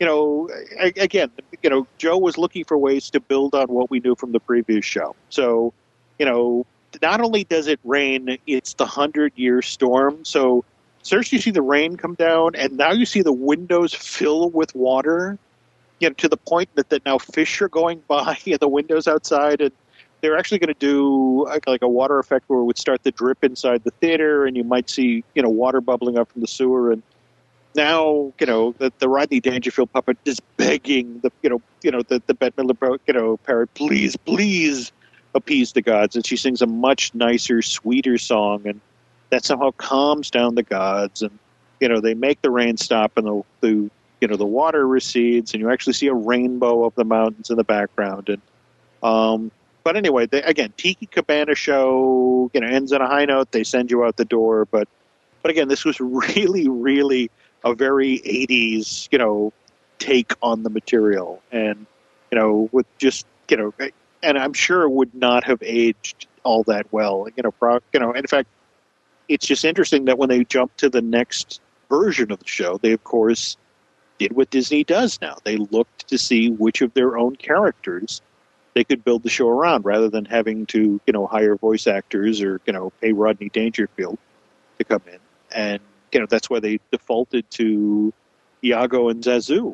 you know, a- again, you know, Joe was looking for ways to build on what we knew from the previous show. So, you know, not only does it rain, it's the hundred-year storm. So first you see the rain come down, and now you see the windows fill with water, you know, to the point that, that now fish are going by in the windows outside, and they're actually going to do like, like a water effect where it would start the drip inside the theater, and you might see, you know, water bubbling up from the sewer. And now, you know, the, the Rodney Dangerfield puppet is begging the, you know, you know, the, the Bette Midler, you know, parrot, please, please appease the gods. And she sings a much nicer, sweeter song, and that somehow calms down the gods. And, you know, they make the rain stop, and the, the you know, the water recedes, and you actually see a rainbow of the mountains in the background. And, um, but anyway, they, again, Tiki Cabana show, you know, ends on a high note. They send you out the door. But, but again, this was really, really a very eighties, you know, take on the material. And, you know, with just, you know, and I'm sure it would not have aged all that well. You know, pro, you know, in fact, it's just interesting that when they jump to the next version of the show, they, of course, did what Disney does now. They looked to see which of their own characters they could build the show around, rather than having to, you know, hire voice actors or, you know, pay Rodney Dangerfield to come in. And, you know, that's why they defaulted to Iago and Zazu.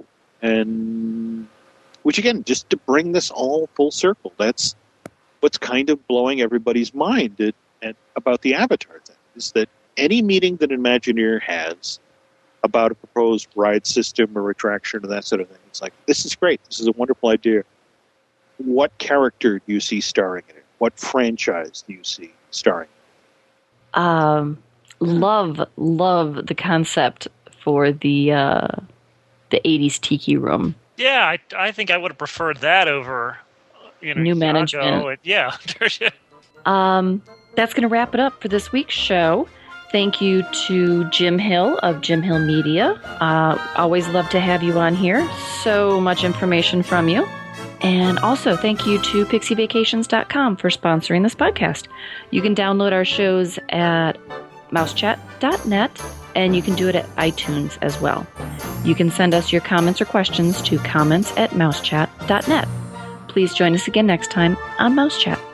And, which again, just to bring this all full circle, that's what's kind of blowing everybody's mind at, at, about the Avatar thing, is that any meeting that Imagineer has about a proposed ride system or attraction or that sort of thing, it's like, this is great. This is a wonderful idea. What character do you see starring in it? What franchise do you see starring in it? Um, love, love the concept for the uh, the eighties Tiki Room. Yeah, I, I think I would have preferred that over, you know, New Iago. management. And, yeah. Um, that's going to wrap it up for this week's show. Thank you to Jim Hill of Jim Hill Media. Uh, always love to have you on here. So much information from you. And also, thank you to pixie vacations dot com for sponsoring this podcast. You can download our shows at mouse chat dot net, and you can do it at iTunes as well. You can send us your comments or questions to comments at mouse chat dot net. Please join us again next time on Mouse Chat.